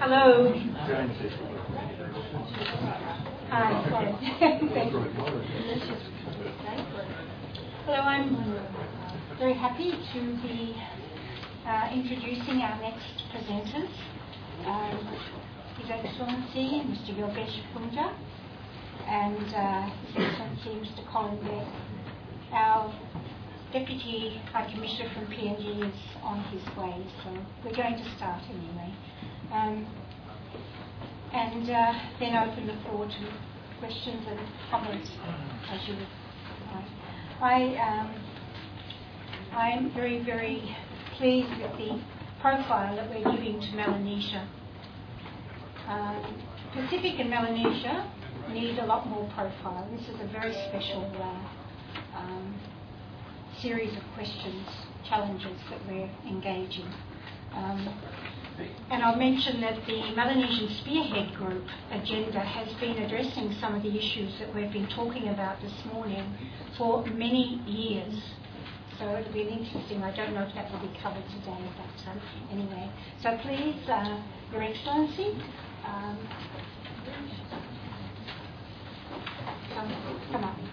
Hello. Hi, sorry. Hello, I'm very happy to be introducing our next presenters. His Excellency Mr. Yogesh Punja and His Excellency Mr. Colin Beck. Our Deputy High Commissioner from PNG is on his way, so we're going to start anyway. And then open the floor to questions and comments as you would like. I'm very, very pleased with the profile that we're giving to Melanesia. Pacific and Melanesia need a lot more profile. This is a very special series of questions, challenges that we're engaging. And I'll mention that the Melanesian Spearhead Group agenda has been addressing some of the issues that we've been talking about this morning for many years. So it'll be interesting. I don't know if that will be covered today, but anyway. So please, Your Excellency, come up.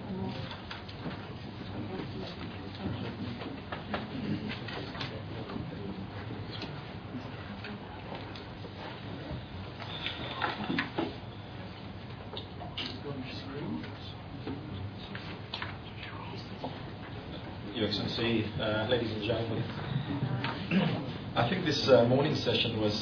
Your Excellency, ladies and gentlemen, I think this morning session was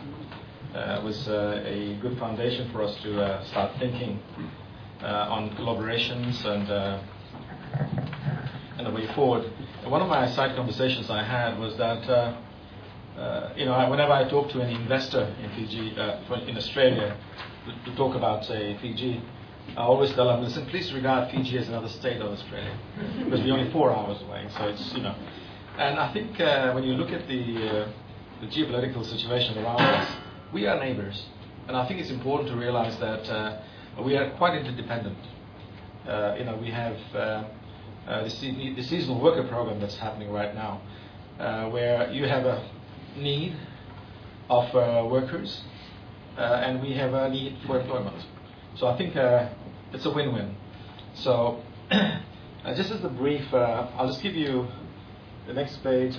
a good foundation for us to start thinking on collaborations and the way forward. One of my side conversations I had was that whenever I talk to an investor in Fiji, in Australia, to talk about, say, Fiji, I always tell them, listen, please regard Fiji as another state of Australia, because we're only 4 hours away. So it's, and I think when you look at the geopolitical situation around us, we are neighbors. And I think it's important to realize that we are quite interdependent. We have the seasonal worker program that's happening right now, where you have a need of workers, and we have a need for employment. So I think it's a win-win. So just as a brief, I'll just give you the next page.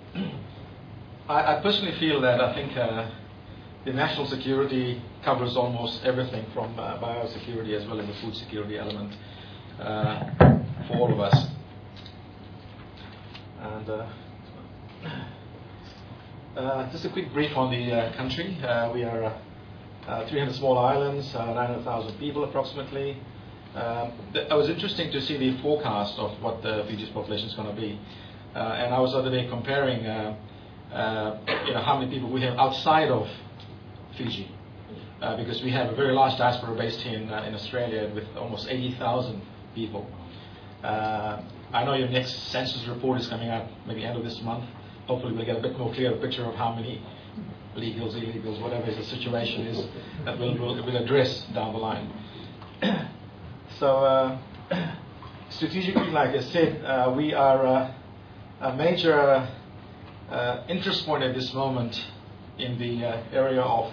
I personally feel that I think the national security covers almost everything from biosecurity as well as the food security element for all of us. And just a quick brief on the country. We are 300 small islands, 900,000 people approximately. It was interesting to see the forecast of what Fiji's population is going to be. And I was the other day comparing how many people we have outside of Fiji, because we have a very large diaspora based in Australia with almost 80,000 people. I know your next census report is coming out maybe end of this month. Hopefully we'll get a bit more clear picture of how many legals, illegals, whatever the situation is that we'll address down the line. So strategically, like I said, we are a major interest point at this moment in the area of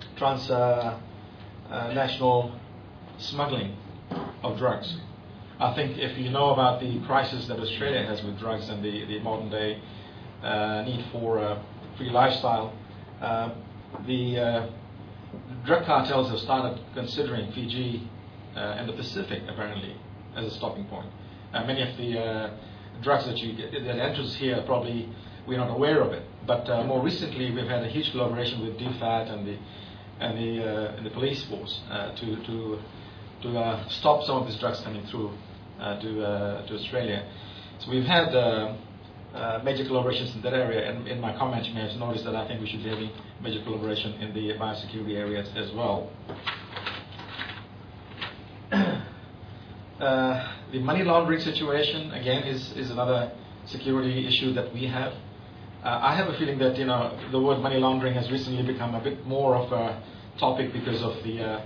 transnational smuggling of drugs. I think if you know about the crisis that Australia has with drugs and the modern day need for a free lifestyle, the drug cartels have started considering Fiji and the Pacific apparently as a stopping point. Many of the drugs that enters here probably we're not aware of it, but more recently we've had a huge collaboration with DFAT and the police force to stop some of these drugs coming through to Australia. So we've had major collaborations in that area, and in my comments you may have noticed that I think we should be having major collaboration in the biosecurity areas as well. The money laundering situation again is another security issue that we have. I have a feeling that the word money laundering has recently become a bit more of a topic because of the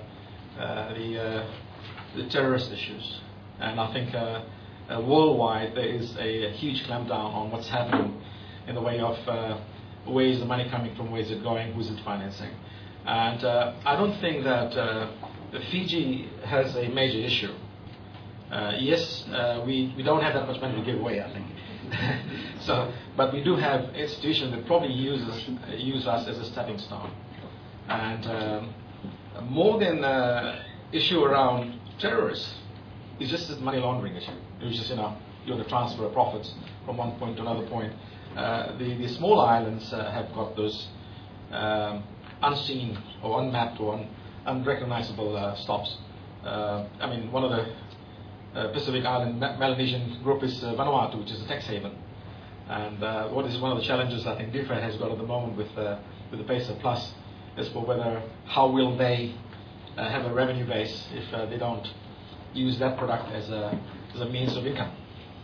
terrorist issues, and I think worldwide there is a huge clampdown on what's happening in the way of where is the money coming from, where is it going, who's it financing. And I don't think that Fiji has a major issue. Yes, we don't have that much money to give away, I think. But we do have institutions that probably use us as a stepping stone. And more than issue around terrorists, it's just a money laundering issue. It's just, you want to transfer profits from one point to another point. The small islands have got those unseen or unmapped or unrecognizable stops. One of the Pacific Island Melanesian group is Vanuatu, which is a tax haven. And what is one of the challenges I think DFRAT has got at the moment with the PESA Plus is for how will they have a revenue base if they don't use that product as a means of income.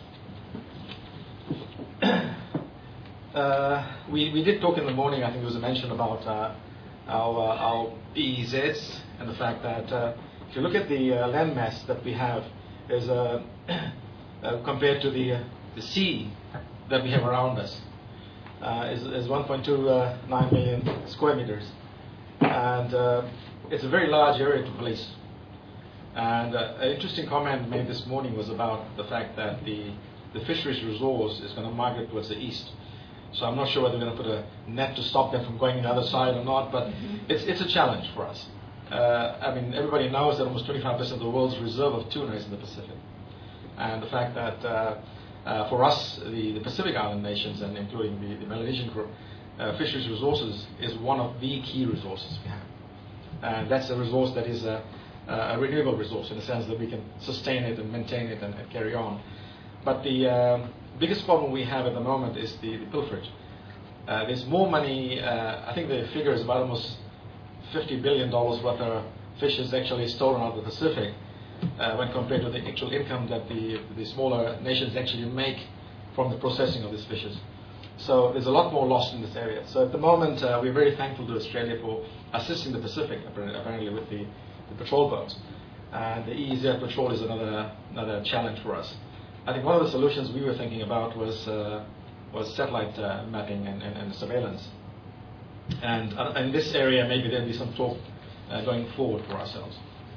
We did talk in the morning, I think there was a mention about our EEZs and the fact that if you look at the land mass that we have, is compared to the sea that we have around us, is 1.29 million square meters. And it's a very large area to police. And an interesting comment made this morning was about the fact that the fisheries resource is going to migrate towards the east. So I'm not sure whether we're going to put a net to stop them from going the other side or not, but it's a challenge for us. Everybody knows that almost 25% of the world's reserve of tuna is in the Pacific. And the fact that for us, the Pacific Island nations, and including the Melanesian group, fisheries resources is one of the key resources we have. And that's a resource that is a renewable resource in the sense that we can sustain it and maintain it and carry on. But the biggest problem we have at the moment is the pilferage. There's more money, I think the figure is about almost $50 billion worth of fish is actually stolen out of the Pacific when compared to the actual income that the smaller nations actually make from the processing of these fishes. So there's a lot more lost in this area. So at the moment, we're very thankful to Australia for assisting the Pacific, apparently with the patrol boats. And the EEZ patrol is another challenge for us. I think one of the solutions we were thinking about was satellite mapping and surveillance. And in this area, maybe there'll be some talk going forward for ourselves.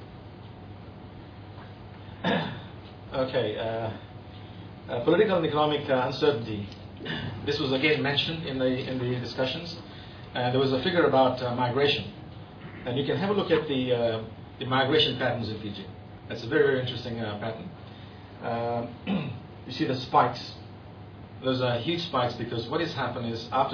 Okay, political and economic uncertainty. This was again mentioned in the discussions. There was a figure about migration, and you can have a look at the migration patterns in Fiji. That's a very, very interesting pattern. You see the spikes. Those are huge spikes because what has happened is after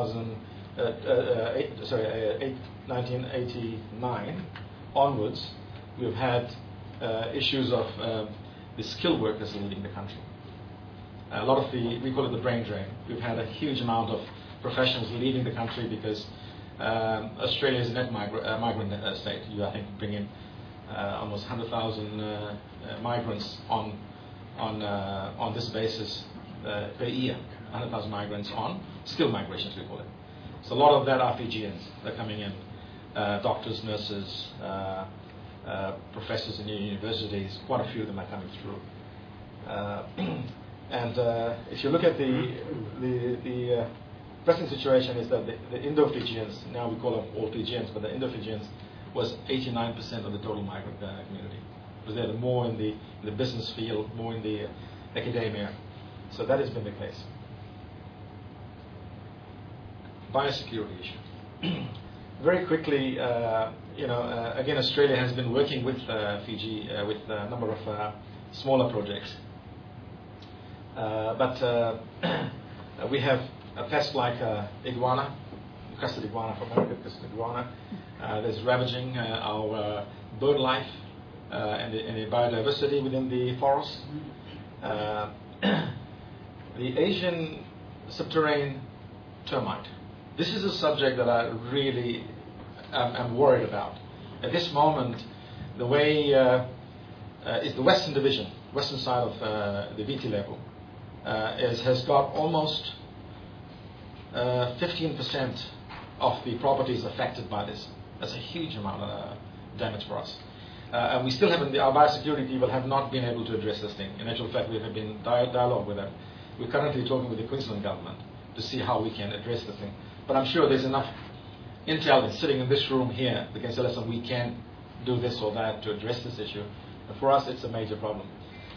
1989 onwards, we've had issues of the skilled workers leaving the country. A lot of we call it the brain drain. We've had a huge amount of professionals leaving the country because Australia is a net migrant state. You, I think, bring in almost 100,000 migrants on this basis per year. 100,000 migrants on skilled migration, as we call it. So a lot of that are Fijians. They're coming in, doctors, nurses, professors in universities. Quite a few of them are coming through. And if you look at the present situation is that the Indo-Fijians, now we call them all Fijians, but the Indo-Fijians was 89% of the total migrant community. Because they're more in the business field, more in the academia. So that has been the case. Biosecurity issue. Very quickly, again, Australia has been working with Fiji with a number of smaller projects. But we have a pest like iguana, crested iguana from America, crested iguana. There's ravaging our bird life and the biodiversity within the forest. The Asian subterranean termite. This is a subject that I really am worried about. At this moment, the way is the Western Division, western side of the VT level, has got almost 15% of the properties affected by this. That's a huge amount of damage for us. And we still haven't, our biosecurity people have not been able to address this thing. In actual fact, we have been in dialogue with them. We're currently talking with the Queensland government to see how we can address this thing. But I'm sure there's enough Intel is sitting in this room here. They can say, listen, we can't do this or that to address this issue. But for us, it's a major problem.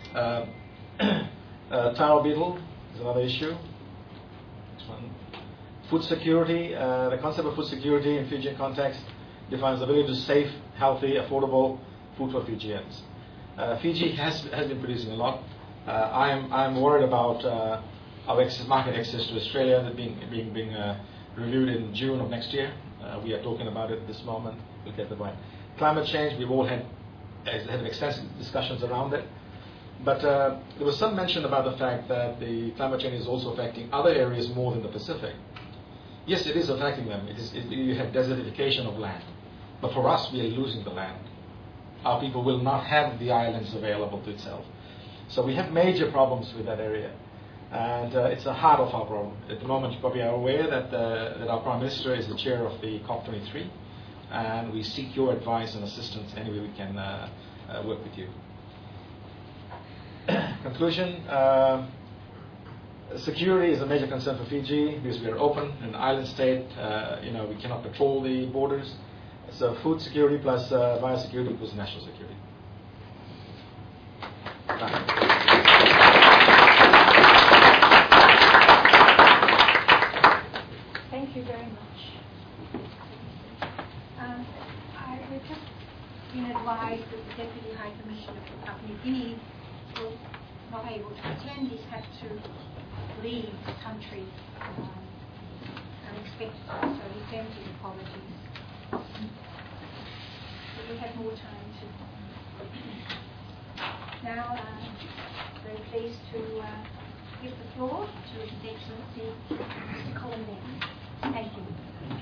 Tower beetle is another issue. Next one. Food security. The concept of food security in Fijian context defines the ability to safe, healthy, affordable food for Fijians. Fiji has been producing a lot. I'm worried about our market access to Australia that being reviewed in June of next year. We are talking about it at this moment. We'll get the point. Climate change, we've all had extensive discussions around it. But there was some mention about the fact that the climate change is also affecting other areas more than the Pacific. Yes, it is affecting them. You have desertification of land. But for us, we are losing the land. Our people will not have the islands available to itself. So we have major problems with that area. And it's the heart of our problem. At the moment, you probably are aware that our Prime Minister is the chair of the COP23. And we seek your advice and assistance any way we can work with you. Conclusion. Security is a major concern for Fiji because we are open, an island state. We cannot patrol the borders. So food security plus biosecurity equals national security. Thank you very much. We've just been advised that the Deputy High Commissioner for Papua New Guinea was not able to attend. He's had to leave the country unexpectedly, so he sends his apologies. But we have more time to. Now, very pleased to give the floor to His Excellency Mr. Colin Beck. Thank you.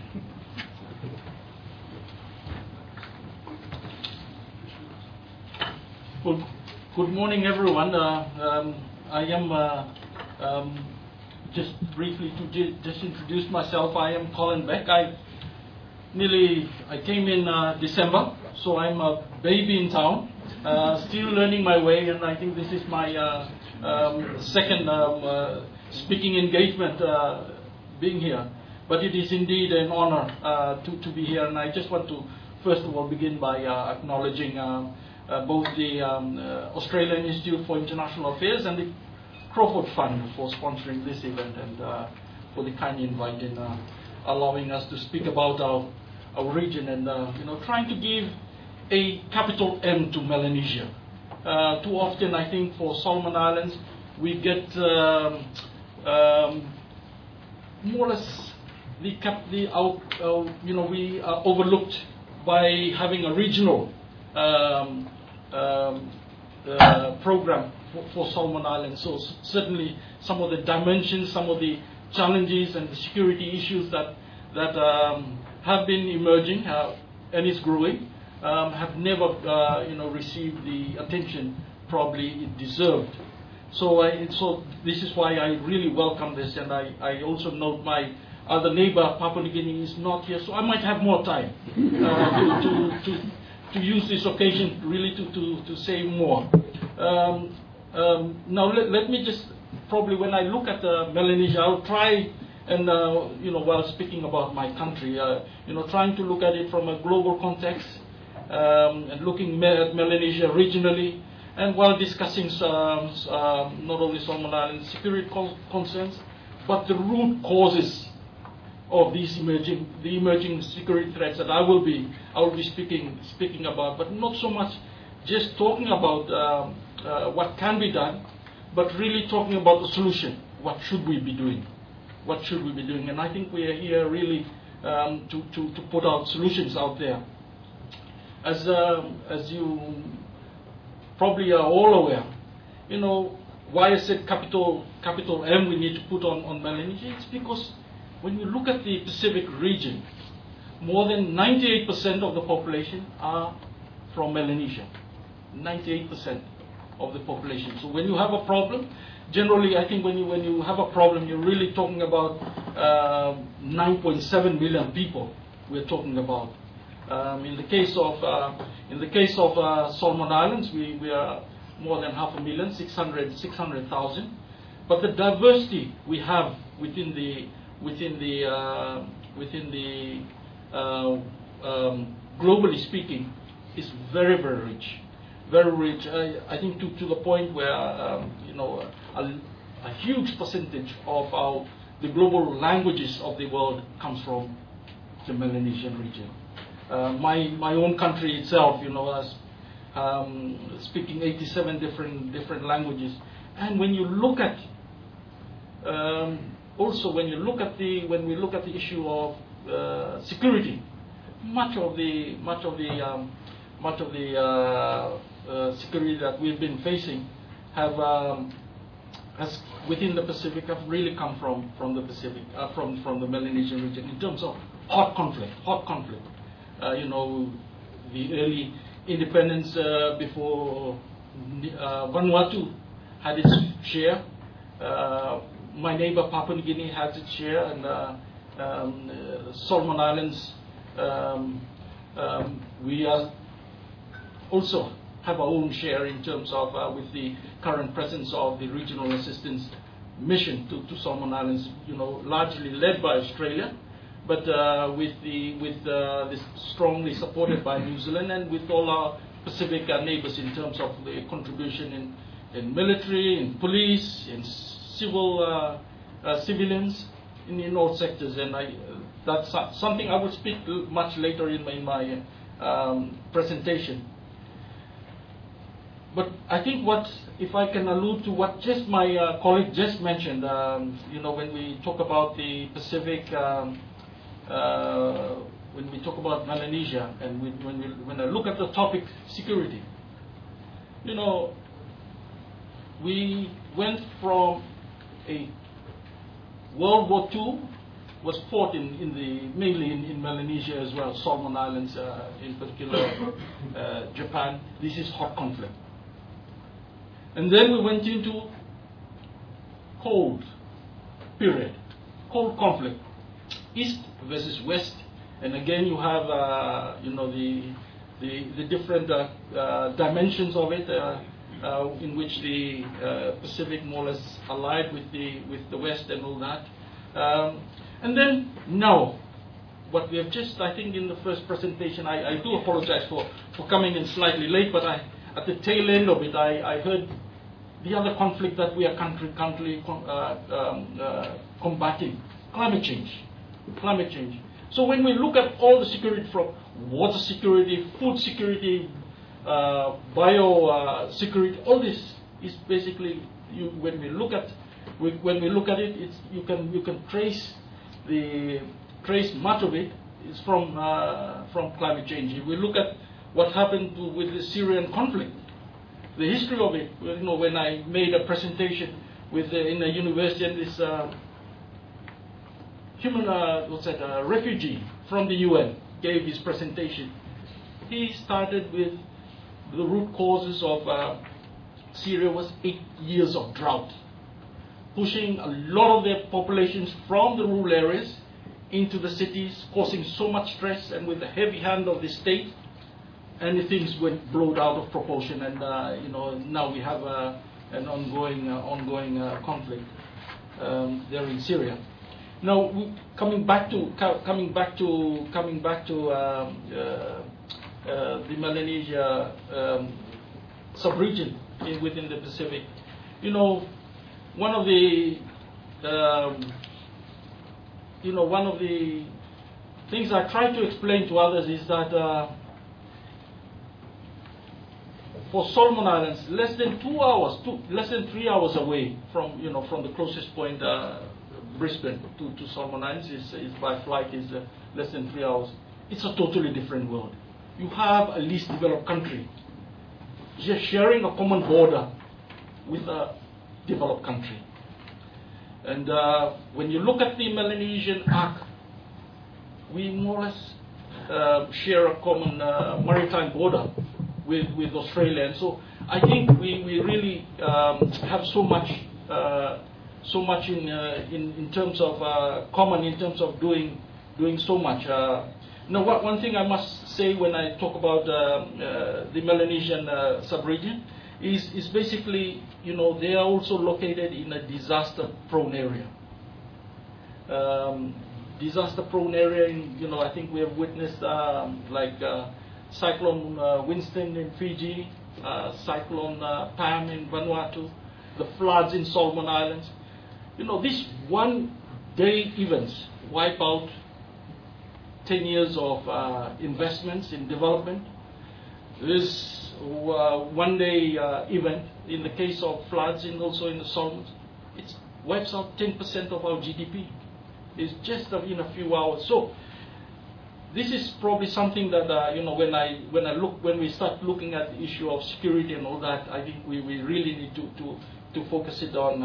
Good morning, everyone. I am just briefly to just introduce myself. I am Colin Beck. I came in December, so I'm a baby in town, still learning my way, and I think this is my second speaking engagement being here. But it is indeed an honor to be here, and I just want to first of all begin by acknowledging both the Australian Institute for International Affairs and the Crawford Fund for sponsoring this event and for the kind invite in allowing us to speak about our region and trying to give a capital M to Melanesia. Too often, I think, for Solomon Islands, we get more or less we are overlooked by having a regional program for Solomon Islands. So certainly some of the dimensions, some of the challenges and the security issues that have been emerging and is growing have never received the attention probably it deserved. So this is why I really welcome this, and I also note my other neighbor, Papua New Guinea, is not here, so I might have more time to use this occasion really to say more. Now let me just probably when I look at Melanesia, I'll try and while speaking about my country, trying to look at it from a global context and looking at Melanesia regionally, and while discussing not only Solomon Islands security concerns, but the root causes of these emerging security threats that I will be speaking about, but not so much just talking about what can be done, but really talking about the solution. What should we be doing? What should we be doing? And I think we are here really to put out solutions out there. As you probably are all aware, why I said capital M we need to put on Melanesia. It's because when you look at the Pacific region, more than 98% of the population are from Melanesia. 98% of the population. So when you have a problem, generally I think when you have a problem, you're really talking about 9.7 million people. We're talking about. In the case of Solomon Islands, we are more than 500,000, 600,000. But the diversity we have within the globally speaking, is very, very rich. Very rich. I think to the point where a huge percentage of the global languages of the world comes from the Melanesian region. My own country itself, has speaking 87 different languages, and when you look at also when we look at the issue of security, much of the security that we've been facing has within the Pacific have really come from the Pacific, from the Melanesian region in terms of hot conflict. The early independence before Vanuatu had its share. My neighbor Papua New Guinea has its share, and Solomon Islands. We are also have our own share in terms of with the current presence of the regional assistance mission to Solomon Islands, largely led by Australia, but with this strongly supported by New Zealand and with all our Pacific neighbors in terms of the contribution in military, in police, in civilians, in all sectors. And that's something I will speak much later in my presentation. But I think if I can allude to what just my colleague just mentioned, when we talk about the Pacific, when we talk about Melanesia, and when I look at the topic security, we went from a World War II was fought mainly in Melanesia as well, Solomon Islands in particular, Japan. This is hot conflict. And then we went into cold period, cold conflict, East versus West, and again you have the different dimensions of it, in which the Pacific more or less allied with the West and all that, and then now what we have just, I think in the first presentation, I do apologize for coming in slightly late, but at the tail end of it I heard the other conflict that we are currently combating, climate change. So when we look at all the security, from water security, food security, bio security, all this is basically, when we look at it, you can trace much of it is from climate change. If we look at what happened with the Syrian conflict, the history of it, when I made a presentation in a university, and this refugee from the UN gave his presentation. He started with the root causes of Syria was 8 years of drought, pushing a lot of their populations from the rural areas into the cities, causing so much stress, and with the heavy hand of the state, and things went blown out of proportion, and now we have an ongoing conflict there in Syria. Now, coming back to the Melanesia sub-region within the Pacific, one of the things I try to explain to others is that for Solomon Islands, less than 3 hours away from the closest point, Brisbane to Solomon Islands is by flight is less than 3 hours. It's a totally different world. You have a least developed country just sharing a common border with a developed country. And when you look at the Melanesian arc, we more or less share a common maritime border with Australia. And so I think we really have so much in terms of common, in terms of doing so much. Now, one thing I must say when I talk about the Melanesian sub-region is basically, they are also located in a disaster-prone area. disaster-prone area. I think we have witnessed Cyclone Winston in Fiji, Cyclone Pam in Vanuatu, the floods in Solomon Islands. These one-day events wipe out 10 years of investments in development. This one-day event, in the case of floods and also in the Solomons, it wipes out 10% of our GDP. It's just in a few hours. So this is probably something that when we start looking at the issue of security and all that, I think we really need to focus it on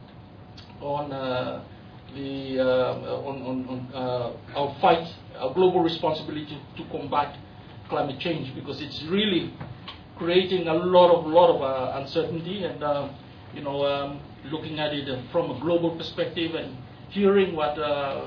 our fight, our global responsibility to combat climate change, because it's really creating a lot of uncertainty, and looking at it from a global perspective and hearing what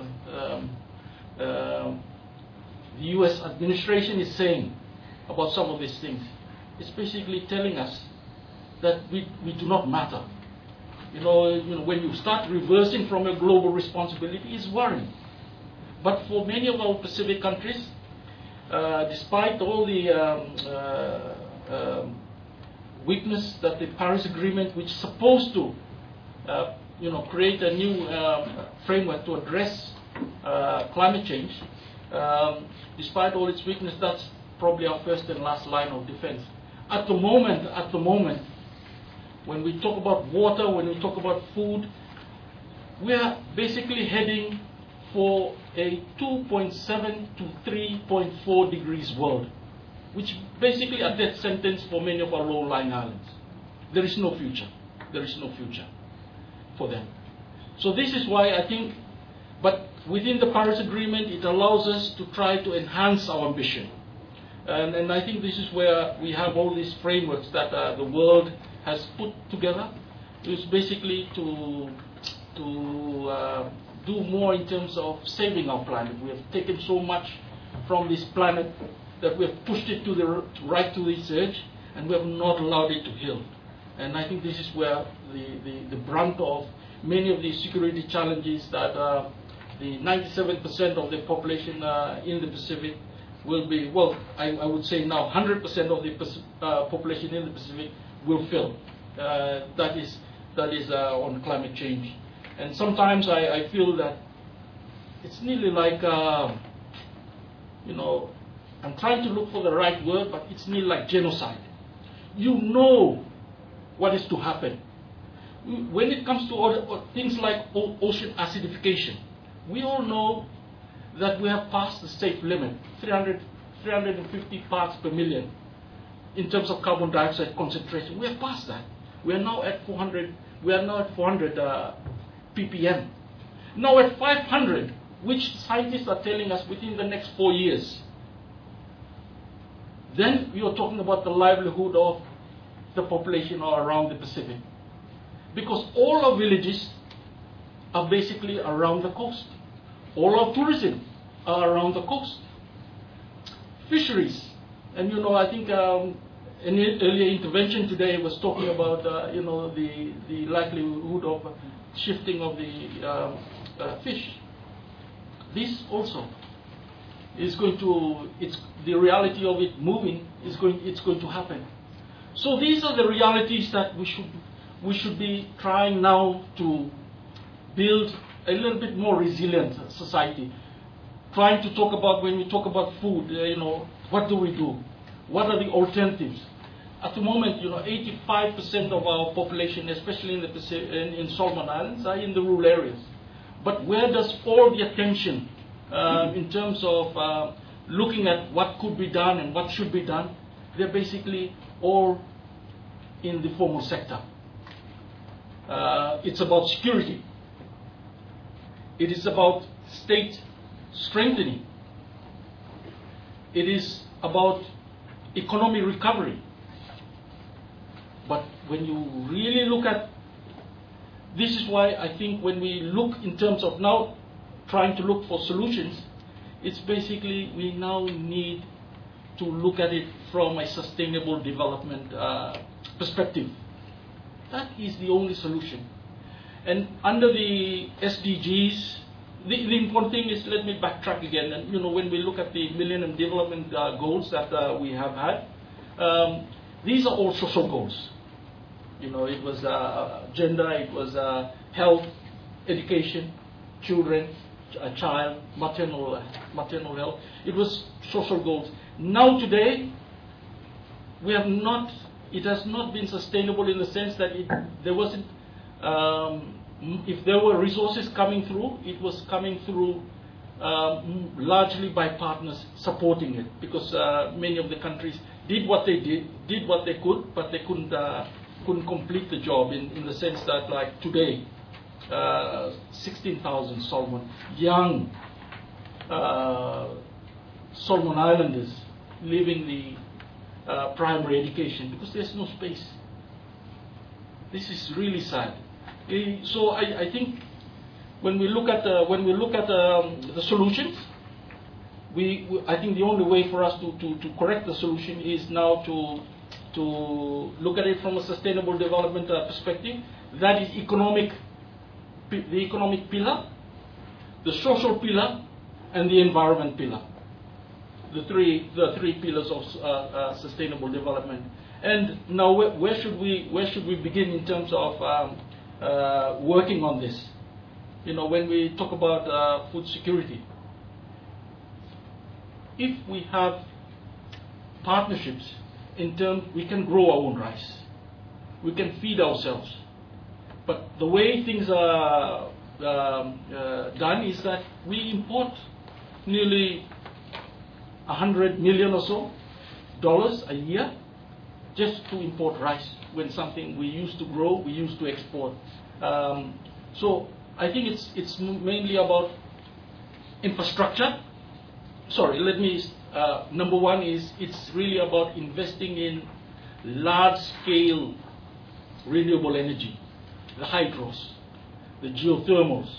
the U.S. administration is saying about some of these things. It's basically telling us that we do not matter. When you start reversing from a global responsibility, it's worrying. But for many of our Pacific countries, despite all the weakness that the Paris Agreement, which is supposed to create a new framework to address climate change, despite all its weakness, that's probably our first and last line of defense. At the moment, when we talk about water, when we talk about food, we are basically heading for a 2.7 to 3.4 degrees world, which basically a death sentence for many of our low-lying islands. There is no future. There is no future for them. So this is why I think, but within the Paris Agreement, it allows us to try to enhance our ambition. And I think this is where we have all these frameworks that the world has put together. It's basically to do more in terms of saving our planet. We have taken so much from this planet that we have pushed it right to its edge, and we have not allowed it to heal. And I think this is where the brunt of many of these security challenges that the 97% of the population in the Pacific will be, I would say now 100% of the population in the Pacific will feel. That is on climate change. And sometimes I feel that it's nearly like, I'm trying to look for the right word, but it's nearly like genocide. You know what is to happen. When it comes to things like ocean acidification, we all know that we have passed the safe limit, 350 parts per million in terms of carbon dioxide concentration. We have passed that. We are now at 400. We are now at 400 ppm. Now at 500, which scientists are telling us within the next 4 years. Then we are talking about the livelihood of the population around the Pacific, because all our villages are basically around the coast. All our tourism are around the coast. Fisheries, and I think an earlier intervention today was talking about the likelihood of shifting of the fish. This also is going to, the reality of it moving it's going to happen. So these are the realities that we should be trying now to build a little bit more resilient society. Trying to talk about, when we talk about food, what do we do? What are the alternatives? At the moment, 85% of our population, especially in the Pacific, in Solomon Islands, are in the rural areas. But where does all the attention in terms of looking at what could be done and what should be done? They're basically all in the formal sector. It's about security. It is about state strengthening. It is about economic recovery. But when you really look at, this is why I think when we look in terms of now trying to look for solutions, it's basically we now need to look at it from a sustainable development perspective. That is the only solution. And under the SDGs, the important thing is, let me backtrack again. And when we look at the Millennium Development Goals that we have had, these are all social goals. It was gender, it was health, education, children, a child, maternal health. It was social goals. Now today, it has not been sustainable in the sense that there wasn't. If there were resources coming through, it was coming through largely by partners supporting it, because many of the countries did what they did what they could, but they couldn't complete the job in the sense that, like today, 16,000 young Solomon Islanders leaving the primary education because there's no space. This is really sad. So I think when we look at the solutions, I think the only way for us to correct the solution is now to look at it from a sustainable development perspective. That is the economic pillar, the social pillar, and the environment pillar. The three pillars of sustainable development. And now, where should we begin in terms of working on this? When we talk about food security, if we have partnerships we can grow our own rice, we can feed ourselves. But the way things are done is that we import nearly $100 million or so a year just to import rice, when something we used to grow, we used to export. So I think it's mainly about infrastructure. Sorry, number one is it's really about investing in large-scale renewable energy, the hydros, the geothermals.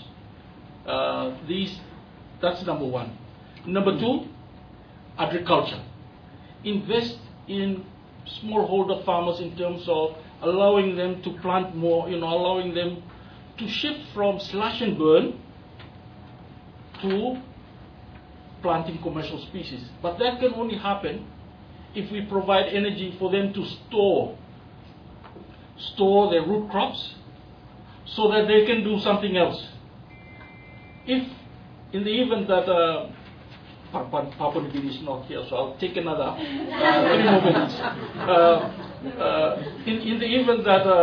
That's number one. Number two, agriculture. Invest in smallholder farmers in terms of allowing them to plant more, allowing them to shift from slash and burn to planting commercial species. But that can only happen if we provide energy for them to store their root crops so that they can do something else. If in the event that Papua New Guinea is not here, so I'll take another 3 more minutes. In the event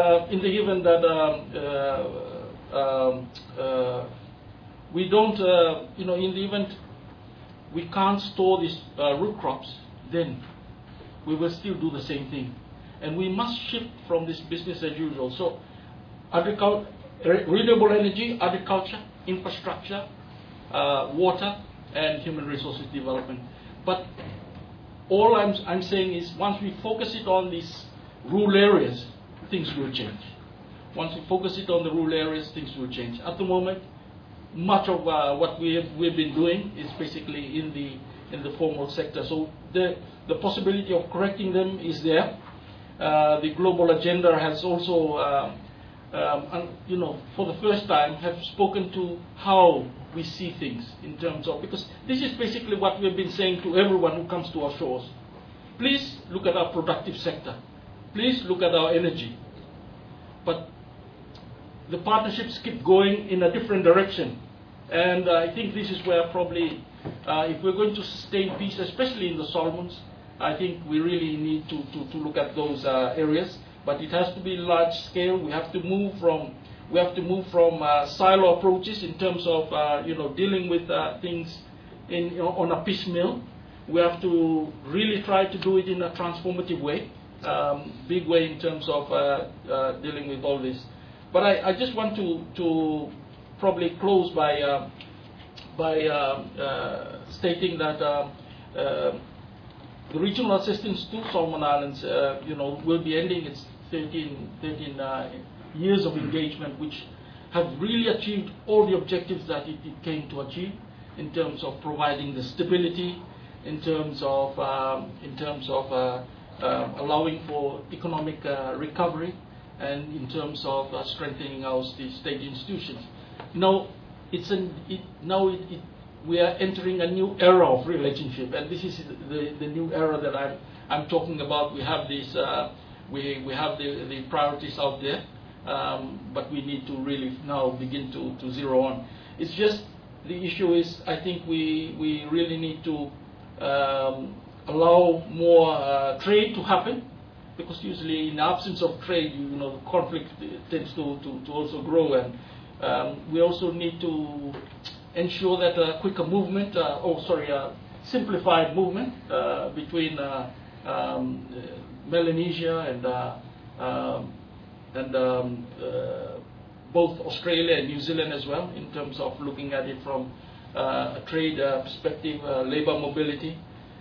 that we don't, in the event we can't store these root crops, then we will still do the same thing, and we must shift from this business as usual. So, renewable energy, agriculture, infrastructure, water, and human resources development. But all I'm saying is, once we focus it on these rural areas, things will change. Once we focus it on the rural areas, things will change. At the moment, much of what we've been doing is basically in the formal sector. So the possibility of correcting them is there. The global agenda has also, for the first time, have spoken to how we see things in terms of, because this is basically what we've been saying to everyone who comes to our shores. Please look at our productive sector. Please look at our energy. But the partnerships keep going in a different direction. And I think this is where probably, if we're going to sustain peace, especially in the Solomons, I think we really need to look at those areas. But it has to be large scale. We have to move from silo approaches in terms of dealing with things on a piecemeal. We have to really try to do it in a transformative way, big way in terms of dealing with all this. But I just want to probably close by stating that the regional assistance to Solomon Islands, will be ending its 13 years of engagement, which have really achieved all the objectives that it came to achieve, in terms of providing the stability, in terms of allowing for economic recovery, and in terms of strengthening our state institutions. Now, we are entering a new era of relationship, and this is the new era that I'm talking about. We have this, we have the priorities out there, but we need to really now begin to zero on. It's just the issue is, I think we really need to allow more trade to happen, because usually in the absence of trade, the conflict tends to also grow, and we also need to ensure that a quicker movement, simplified movement between Melanesia and both Australia and New Zealand as well, in terms of looking at it from a trade perspective, labor mobility.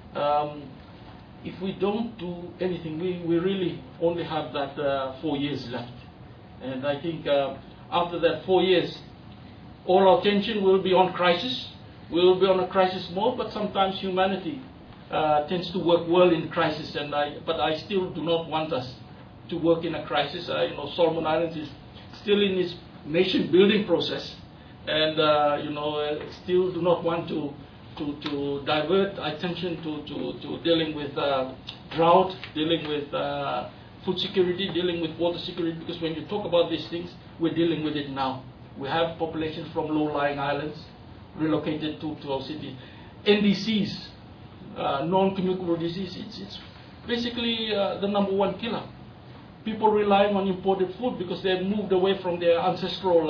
If we don't do anything, we really only have that 4 years left. And I think after that 4 years, all our attention will be on crisis. We will be on a crisis mode, but sometimes humanity tends to work well in crisis, but I still do not want us to work in a crisis. Solomon Islands is still in its nation-building process, and still do not want to divert attention to dealing with drought, dealing with food security, dealing with water security, because when you talk about these things, we're dealing with it now. We have populations from low-lying islands relocated to our city. NDCs, non-communicable disease, it's basically the number one killer. People relying on imported food because they've moved away from their ancestral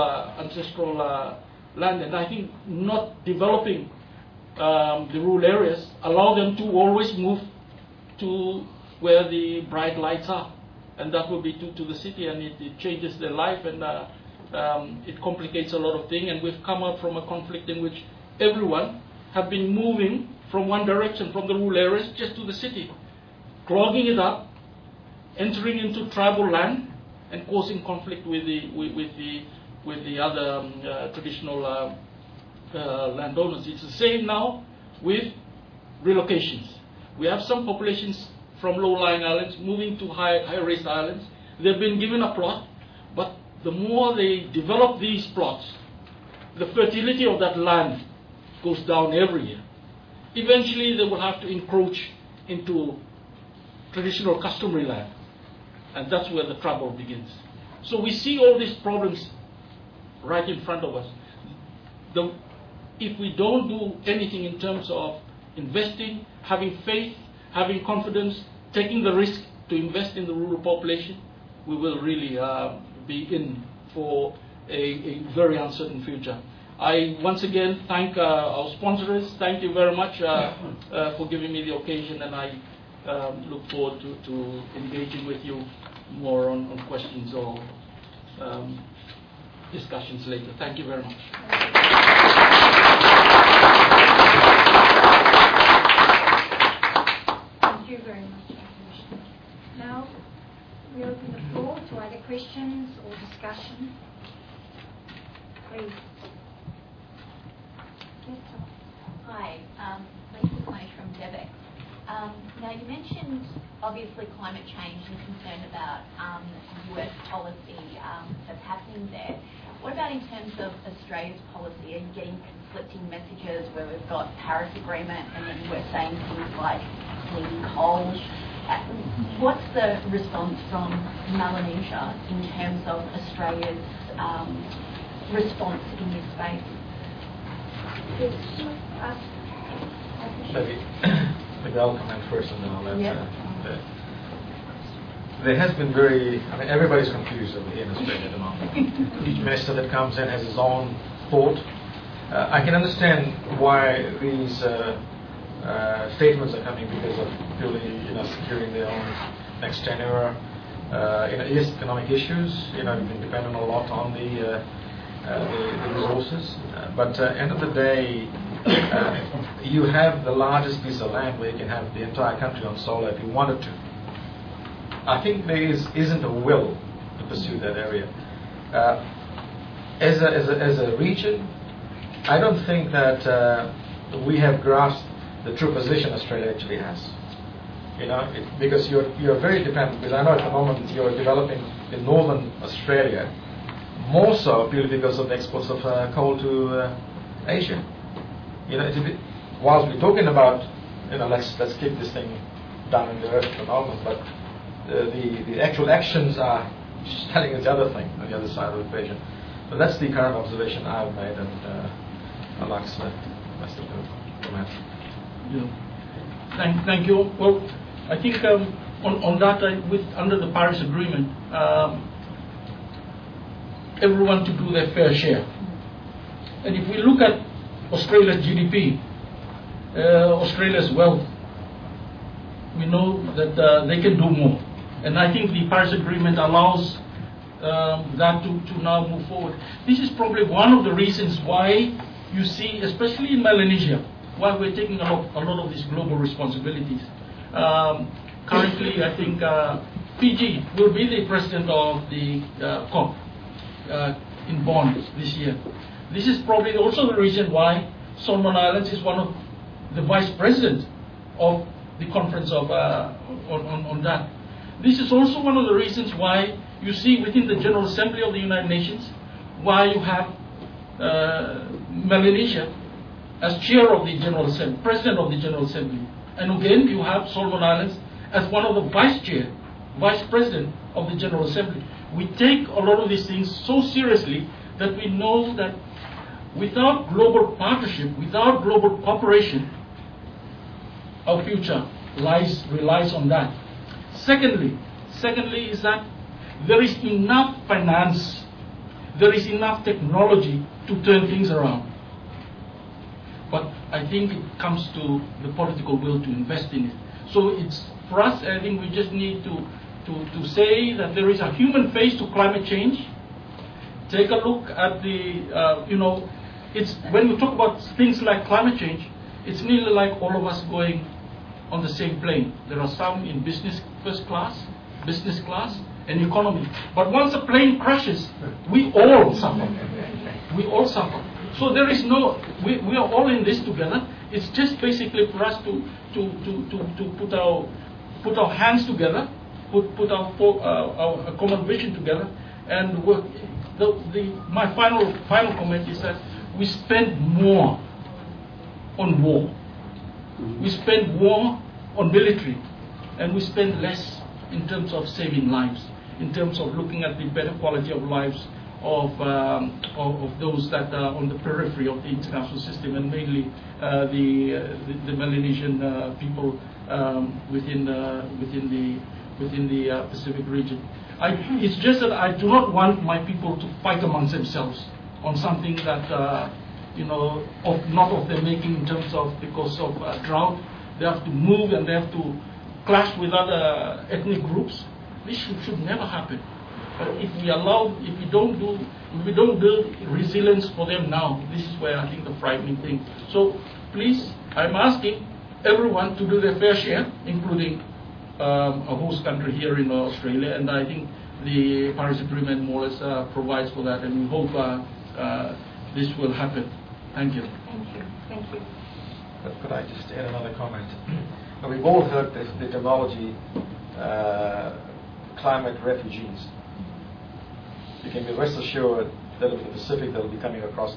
land, and I think not developing the rural areas allow them to always move to where the bright lights are, and that will be to the city, and it changes their life, and it complicates a lot of things. And we've come out from a conflict in which everyone have been moving from one direction, from the rural areas just to the city, clogging it up, entering into tribal land, and causing conflict with the other traditional landowners. It's the same now with relocations. We have some populations from low-lying islands moving to high-raised islands. They've been given a plot, but the more they develop these plots, the fertility of that land goes down every year. Eventually, they will have to encroach into traditional customary land, and that's where the trouble begins. So we see all these problems right in front of us. If we don't do anything in terms of investing, having faith, having confidence, taking the risk to invest in the rural population, we will really be in for a very uncertain future. I once again thank our sponsors. Thank you very much for giving me the occasion, and I look forward to engaging with you more on questions or discussions later. Thank you very much. Thank you very much, Commissioner. Now we open the floor to either questions or discussion. Please. Yes, sir. Hi, Lisa Coney from DevEx. Now, you mentioned, obviously, climate change and concern about US policy that's happening there. What about in terms of Australia's policy? Are you getting conflicting messages where we've got Paris Agreement and then we're saying things like clean coal? What's the response from Melanesia in terms of Australia's response in this space? Maybe I'll comment first, and then I'll let. There has been everybody's confused over here in Australia at the moment. Each minister that comes in has his own thought. I can understand why these statements are coming, because of purely securing their own next tenure. Yes, economic issues. You've been dependent a lot on the resources, but end of the day, you have the largest piece of land where you can have the entire country on solar if you wanted to. I think there isn't a will to pursue that area. As a region, I don't think that we have grasped the true position Australia actually has. Because you're very dependent. Because I know at the moment you're developing in northern Australia more so purely because of the exports of coal to Asia. You know, whilst we're talking about, you know, let's keep this thing down in the earth at the moment, but the actual actions are just telling us the other thing on the other side of the equation. So that's the current observation I've made, and Alex, that's the comment. Yeah. Thank you. Well, I think on that, under the Paris Agreement, everyone to do their fair share. And if we look at Australia's GDP, Australia's wealth, we know that they can do more. And I think the Paris Agreement allows that to now move forward. This is probably one of the reasons why you see, especially in Melanesia, why we're taking a lot of these global responsibilities. Currently, I think Fiji will be the president of the COP in Bonn this year. This is probably also the reason why Solomon Islands is one of the vice president of the conference of on that. This is also one of the reasons why you see within the General Assembly of the United Nations why you have Melanesia as chair of the General Assembly, president of the General Assembly, and again you have Solomon Islands as one of the vice president of the General Assembly. We take a lot of these things so seriously that we know that without global partnership, without global cooperation, our future relies on that. Secondly is that there is enough finance, there is enough technology to turn things around. But I think it comes to the political will to invest in it. So it's for us, I think we just need to say that there is a human face to climate change. Take a look at the, it's when we talk about things like climate change, it's nearly like all of us going on the same plane. There are some in first class, business class, and economy. But once a plane crashes, we all suffer. We all suffer. So there is no, we are all in this together. It's just basically for us to put our hands together, put our common vision together, and work. My final comment is that we spend more on war. We spend more on military, and we spend less in terms of saving lives, in terms of looking at the better quality of lives of those that are on the periphery of the international system, and mainly the Melanesian people within the Pacific region. It's just that I do not want my people to fight amongst themselves on something that not of their making in terms of because of drought. They have to move and they have to clash with other ethnic groups. This should never happen. But if we don't build resilience for them now, this is where I think the frightening thing. So please, I'm asking everyone to do their fair share, including a host country here in Australia, and I think the Paris Agreement more or less provides for that, and we hope this will happen. Thank you. Thank you. Could I just add another comment? Now, we've all heard the terminology climate refugees. You can be rest assured that in the Pacific they'll be coming across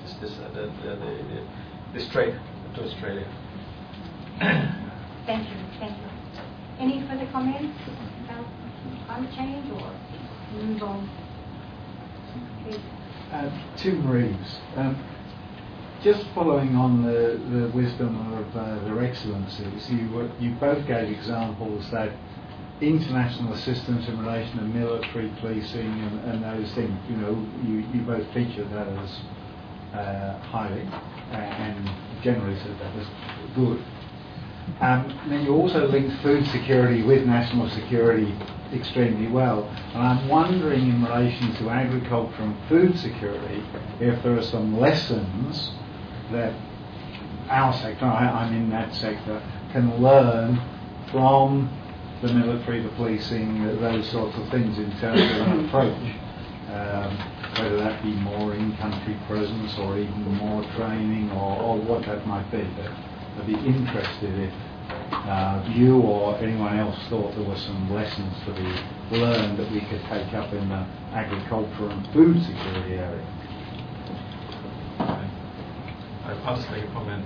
this strait to Australia. Thank you. Any further comments about climate change, or move on? Please. Two briefs. Just following on the wisdom of their excellencies, you both gave examples that international assistance in relation to military policing and those things, you both featured that as highly and generally said that was good. Then you also linked food security with national security extremely well. And I'm wondering in relation to agriculture and food security, if there are some lessons that our sector, I'm in that sector, can learn from the military, the policing, those sorts of things in terms of an approach, whether that be more in-country presence or even more training or what that might be. I'd be interested if you or anyone else thought there were some lessons to be learned that we could take up in the agriculture and food security area? I'll just make a comment.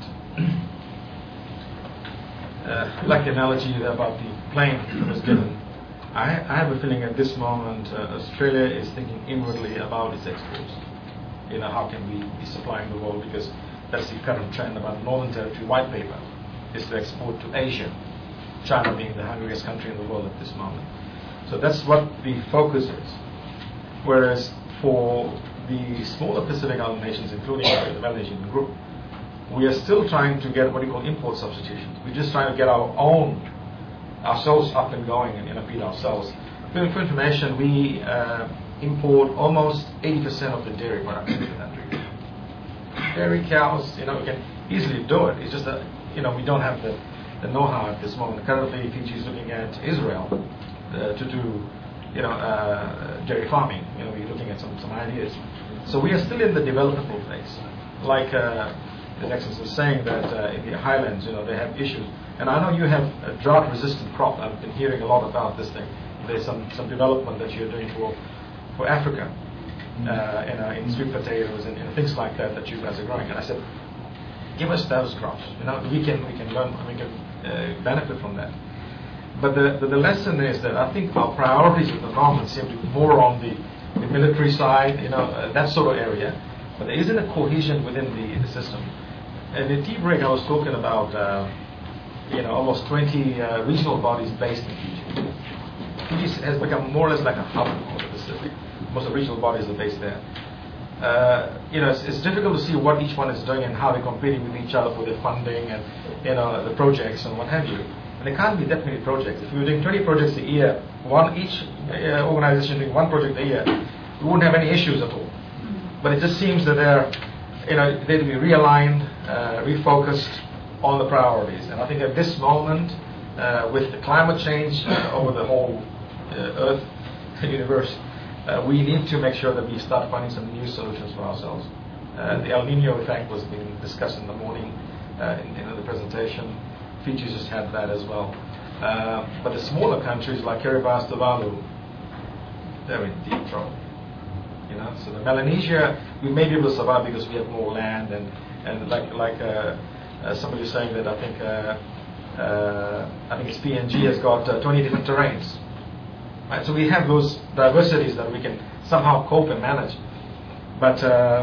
Like the analogy about the plane that was given, I have a feeling at this moment Australia is thinking inwardly about its exports. How can we be supplying the world, because that's the current trend about the Northern Territory White Paper, is to export to Asia, China being the hungriest country in the world at this moment. So that's what the focus is. Whereas for the smaller Pacific Island nations, including the Melanesian group, we are still trying to get what you call import substitutions. We're just trying to get ourselves up and going and feed ourselves. For information, we import almost 80% of the dairy products in the country. Dairy cows, we can easily do it. It's just that, we don't have the know-how at this moment. Currently, Fiji is looking at Israel to do, dairy farming. We're looking at some ideas. So we are still in the developmental phase. Like the Nexus was saying that in the highlands, they have issues. And I know you have a drought-resistant crop. I've been hearing a lot about this thing. There's some development that you're doing for Africa, in sweet potatoes and things like that you guys are growing. And I said, give us those crops. We can learn, we can benefit from that. But the lesson is that I think our priorities at the moment seem to be more on the military side, that sort of area. But there isn't a cohesion within the system. And in tea break, I was talking about almost 20 regional bodies based in Fiji. Fiji has become more or less like a hub of the Pacific. Most of the regional bodies are based there. It's difficult to see what each one is doing and how they're competing with each other for their funding and the projects and what have you. And there can't be that many projects. If we were doing 20 projects a year, each organization doing one project a year, we wouldn't have any issues at all. But it just seems that they're to be realigned, refocused on the priorities. And I think at this moment, with the climate change over the whole Earth universe, we need to make sure that we start finding some new solutions for ourselves. The El Nino effect was being discussed in the morning in the presentation. Fiji just had that as well. But the smaller countries like Kiribati, Tuvalu, they're in deep trouble. So the Melanesia, we may be able to survive because we have more land and like somebody was saying that I think it's PNG has got 20 different terrains. Right? So we have those diversities that we can somehow cope and manage. But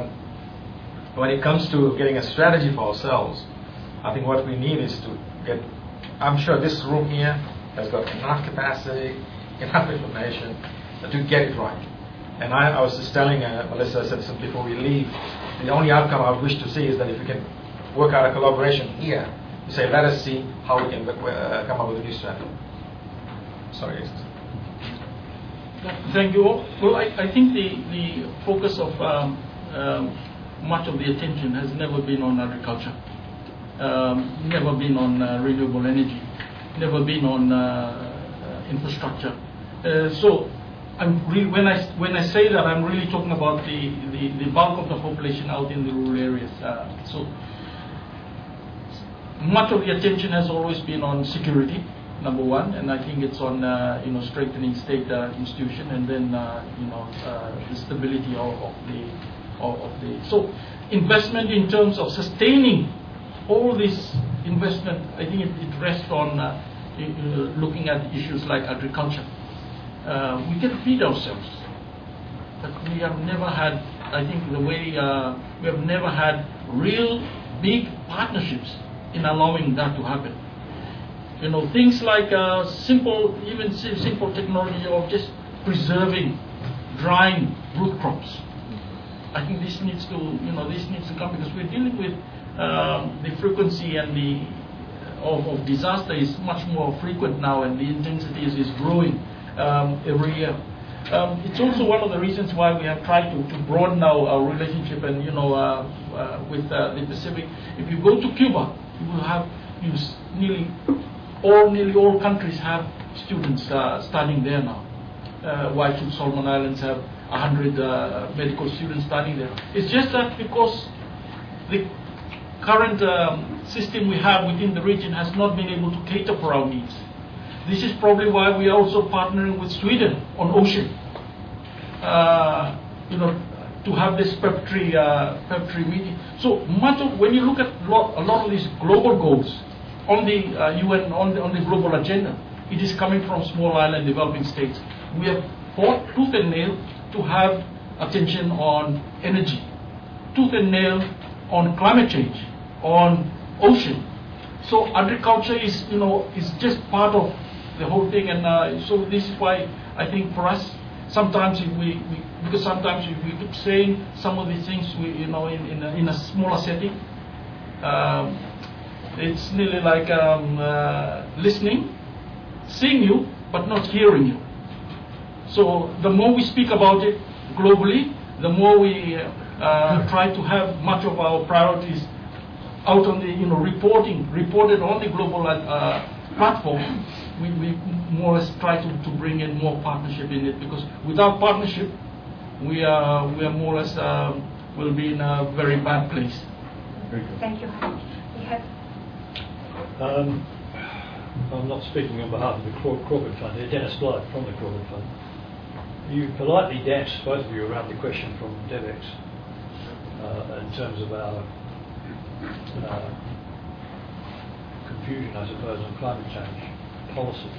when it comes to getting a strategy for ourselves, I think what we need is to get, I'm sure this room here has got enough capacity, enough information to get it right. And I was just telling Melissa, I said something before we leave, the only outcome I wish to see is that if we can work out a collaboration here, to say, let us see how we can come up with a new strategy. Sorry. Thank you. Well, I think the focus of much of the attention has never been on agriculture, never been on renewable energy, never been on infrastructure. So when I say that, I'm really talking about the bulk of the population out in the rural areas. So much of the attention has always been on security, number one, and I think it's on strengthening state institution, and then the stability of the so investment in terms of sustaining all this investment. I think it rests on looking at issues like agriculture. We can feed ourselves, but we have never had, I think the way we have never had real big partnerships in allowing that to happen. Things like simple technology of just preserving, drying root crops. I think this needs to come, because we're dealing with the frequency and of disaster is much more frequent now, and the intensity is growing every year. It's also one of the reasons why we have tried to broaden our relationship and with the Pacific. If you go to Cuba, you will have nearly all countries have students studying there now. Why should Solomon Islands have 100 medical students studying there? It's just that because current system we have within the region has not been able to cater for our needs. This is probably why we are also partnering with Sweden on ocean. To have this preparatory meeting. So much of, when you look at a lot of these global goals on the UN, on the global agenda, it is coming from small island developing states. We have fought tooth and nail to have attention on energy, tooth and nail on climate change, on ocean. So agriculture is just part of the whole thing, and so this is why I think for us, sometimes because sometimes we keep saying some of these things in a smaller setting. It's nearly like listening, seeing you, but not hearing you. So the more we speak about it globally, the more we try to have much of our priorities out on the reported on the global platform. We more or less try to bring in more partnership in it, because without partnership, we are more or less will be in a very bad place. Thank you. We have. I'm not speaking on behalf of the Crawford Fund here, Dennis Blythe from the Crawford Fund. You politely danced, both of you, around the question from DevEx in terms of our confusion, I suppose, on climate change policy.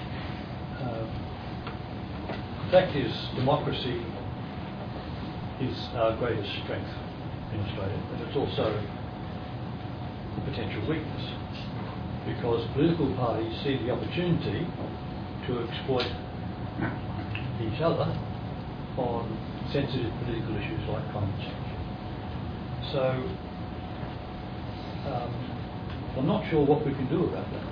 The fact is, democracy is our greatest strength in Australia, but it's also a potential weakness, because political parties see the opportunity to exploit each other on sensitive political issues like climate change. So I'm not sure what we can do about that.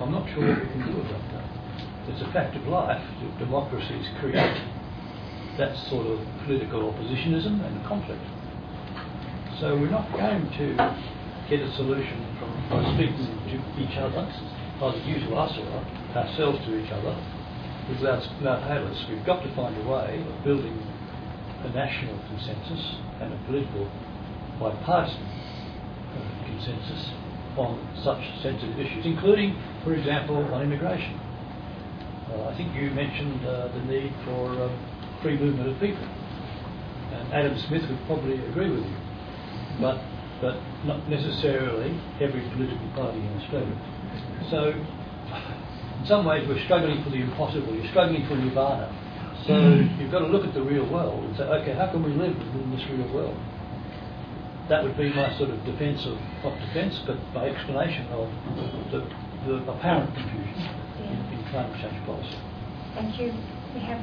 It's a fact of life that democracies create that sort of political oppositionism and conflict. So we're not going to get a solution by speaking to each other, either you to us or ourselves to each other, without halos. We've got to find a way of building a national consensus and a political bipartisan consensus on such sensitive issues, including, for example, on immigration. I think you mentioned the need for free movement of people, and Adam Smith would probably agree with you, but not necessarily every political party in Australia. So, in some ways, we're struggling for the impossible. You're struggling for nirvana. So you've got to look at the real world and say, okay, how can we live within this real world? That would be my sort of defence of, not defence, but my explanation of the apparent confusion in climate change policy. Thank you. We have.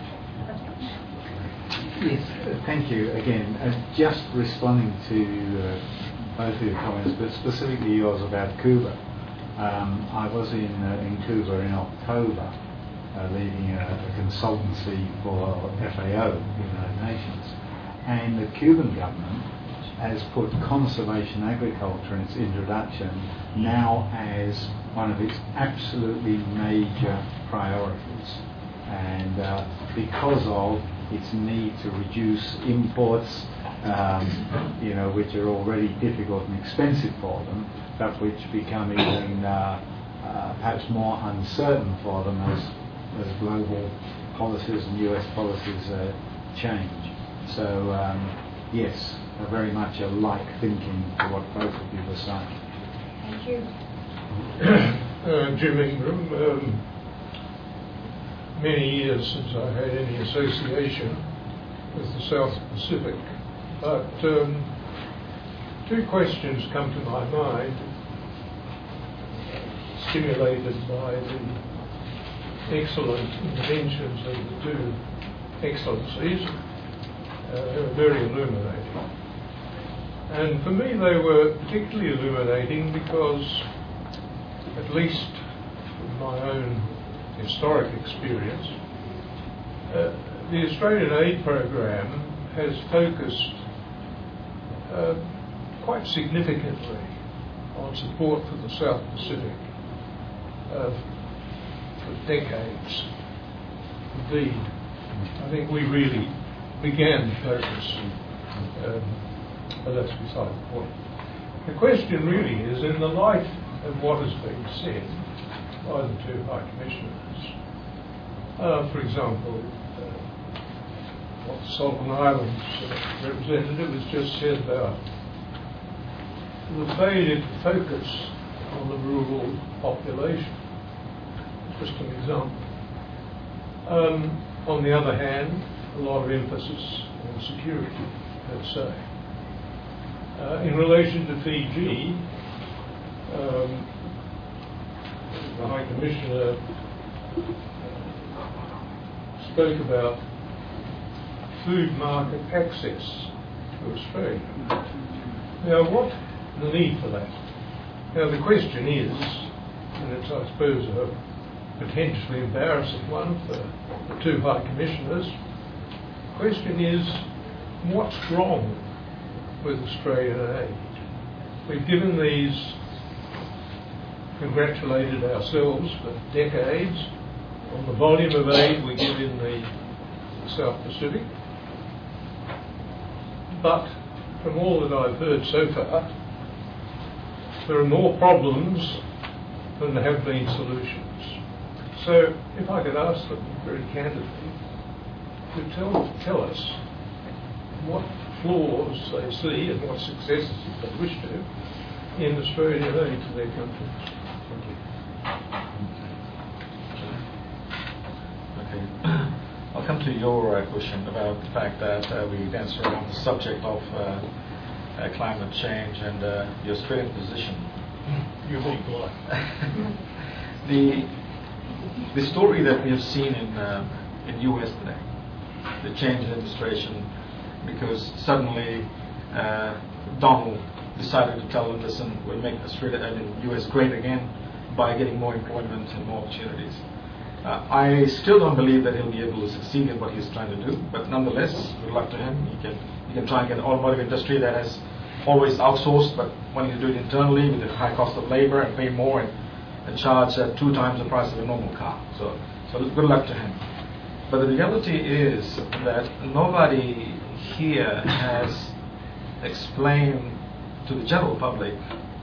Yes, thank you again. Just responding to both of your comments, but specifically yours about Cuba. I was in Cuba in October, leading a consultancy for FAO, the United Nations, and the Cuban government has put conservation agriculture in its introduction now as one of its absolutely major priorities, and because of its need to reduce imports, which are already difficult and expensive for them, but which become even perhaps more uncertain for them as global policies and US policies change. So yes, very much alike thinking to what both of you were saying. Thank you. Jim Ingram, many years since I had any association with the South Pacific, but two questions come to my mind, stimulated by the excellent interventions of the two excellencies. They were very illuminating. And for me they were particularly illuminating because, at least from my own historic experience, the Australian aid program has focused quite significantly on support for the South Pacific for decades. Indeed, I think we really began to focus, but that's beside the point. The question really is, in the light of what has been said by the two High Commissioners, for example, what the Solomon Islands representative has just said about the failure to focus on the rural population, just an example. On the other hand, a lot of emphasis on security, let's say. In relation to Fiji, the High Commissioner spoke about food market access to Australia. Now, what the need for that? Now, the question is, and it's, I suppose, a potentially embarrassing one for the two High Commissioners, the question is, what's wrong with Australian aid? We've given these, congratulated ourselves for decades on the volume of aid we give in the South Pacific, but from all that I've heard so far, there are more problems than there have been solutions. So if I could ask them very candidly to tell us what flaws they see and what successes they wish to in Australian aid to their country. Thank you. Okay. I'll come to your question about the fact that we danced around the subject of climate change and the Australian position. You're being polite. The story that we have seen in US today, the change in administration, because suddenly Donald decided to tell them, listen, we'll make US great again by getting more employment and more opportunities. I still don't believe that he'll be able to succeed in what he's trying to do, but nonetheless, good luck to him. He can try and get an automotive industry that has always outsourced, but wanting to do it internally with the high cost of labor and pay more and charge 2 times the price of a normal car. So good luck to him. But the reality is that nobody here has explained to the general public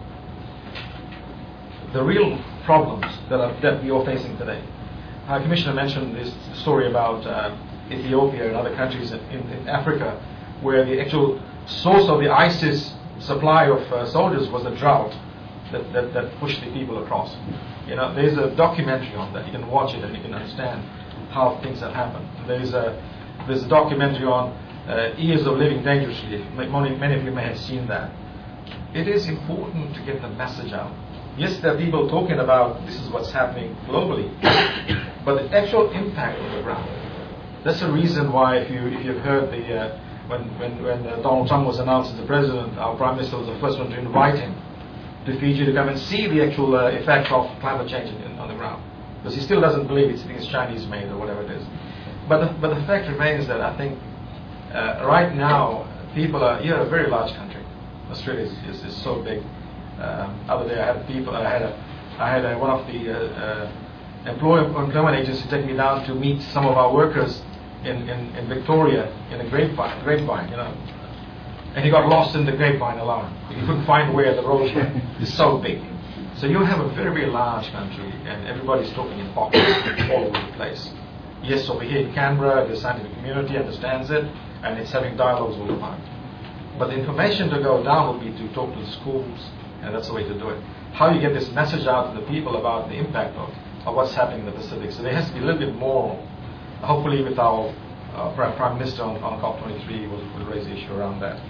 the real problems that we are facing today. High Commissioner mentioned this story about Ethiopia and other countries in Africa, where the actual source of the ISIS supply of soldiers was a drought that pushed the people across. You know, there's a documentary on that. You can watch it and you can understand how things have happened. There's a documentary on Years of Living Dangerously. Many of you may have seen that. It is important to get the message out. Yes, there are people talking about this is what's happening globally, but the actual impact on the ground. That's the reason why, if you've heard when Donald Trump was announced as the president, our Prime Minister was the first one to invite him to Fiji to come and see the actual effect of climate change on the ground, because he still doesn't believe it's Chinese made or whatever it is. But the fact remains that I think right now people are. You're a very large country. Australia is so big. Other day I had one of the employment agencies take me down to meet some of our workers in Victoria in a grapevine, you know, and he got lost in the grapevine alone. He couldn't find where the road is so big. So you have a very, very large country, and everybody's talking in pockets all over the place. Yes, over here in Canberra, the scientific community understands it, and it's having dialogues all the time. But the information to go down will be to talk to the schools, and that's the way to do it. How you get this message out to the people about the impact of what's happening in the Pacific. So there has to be a little bit more. Hopefully with our Prime Minister on COP23 will raise the issue around that.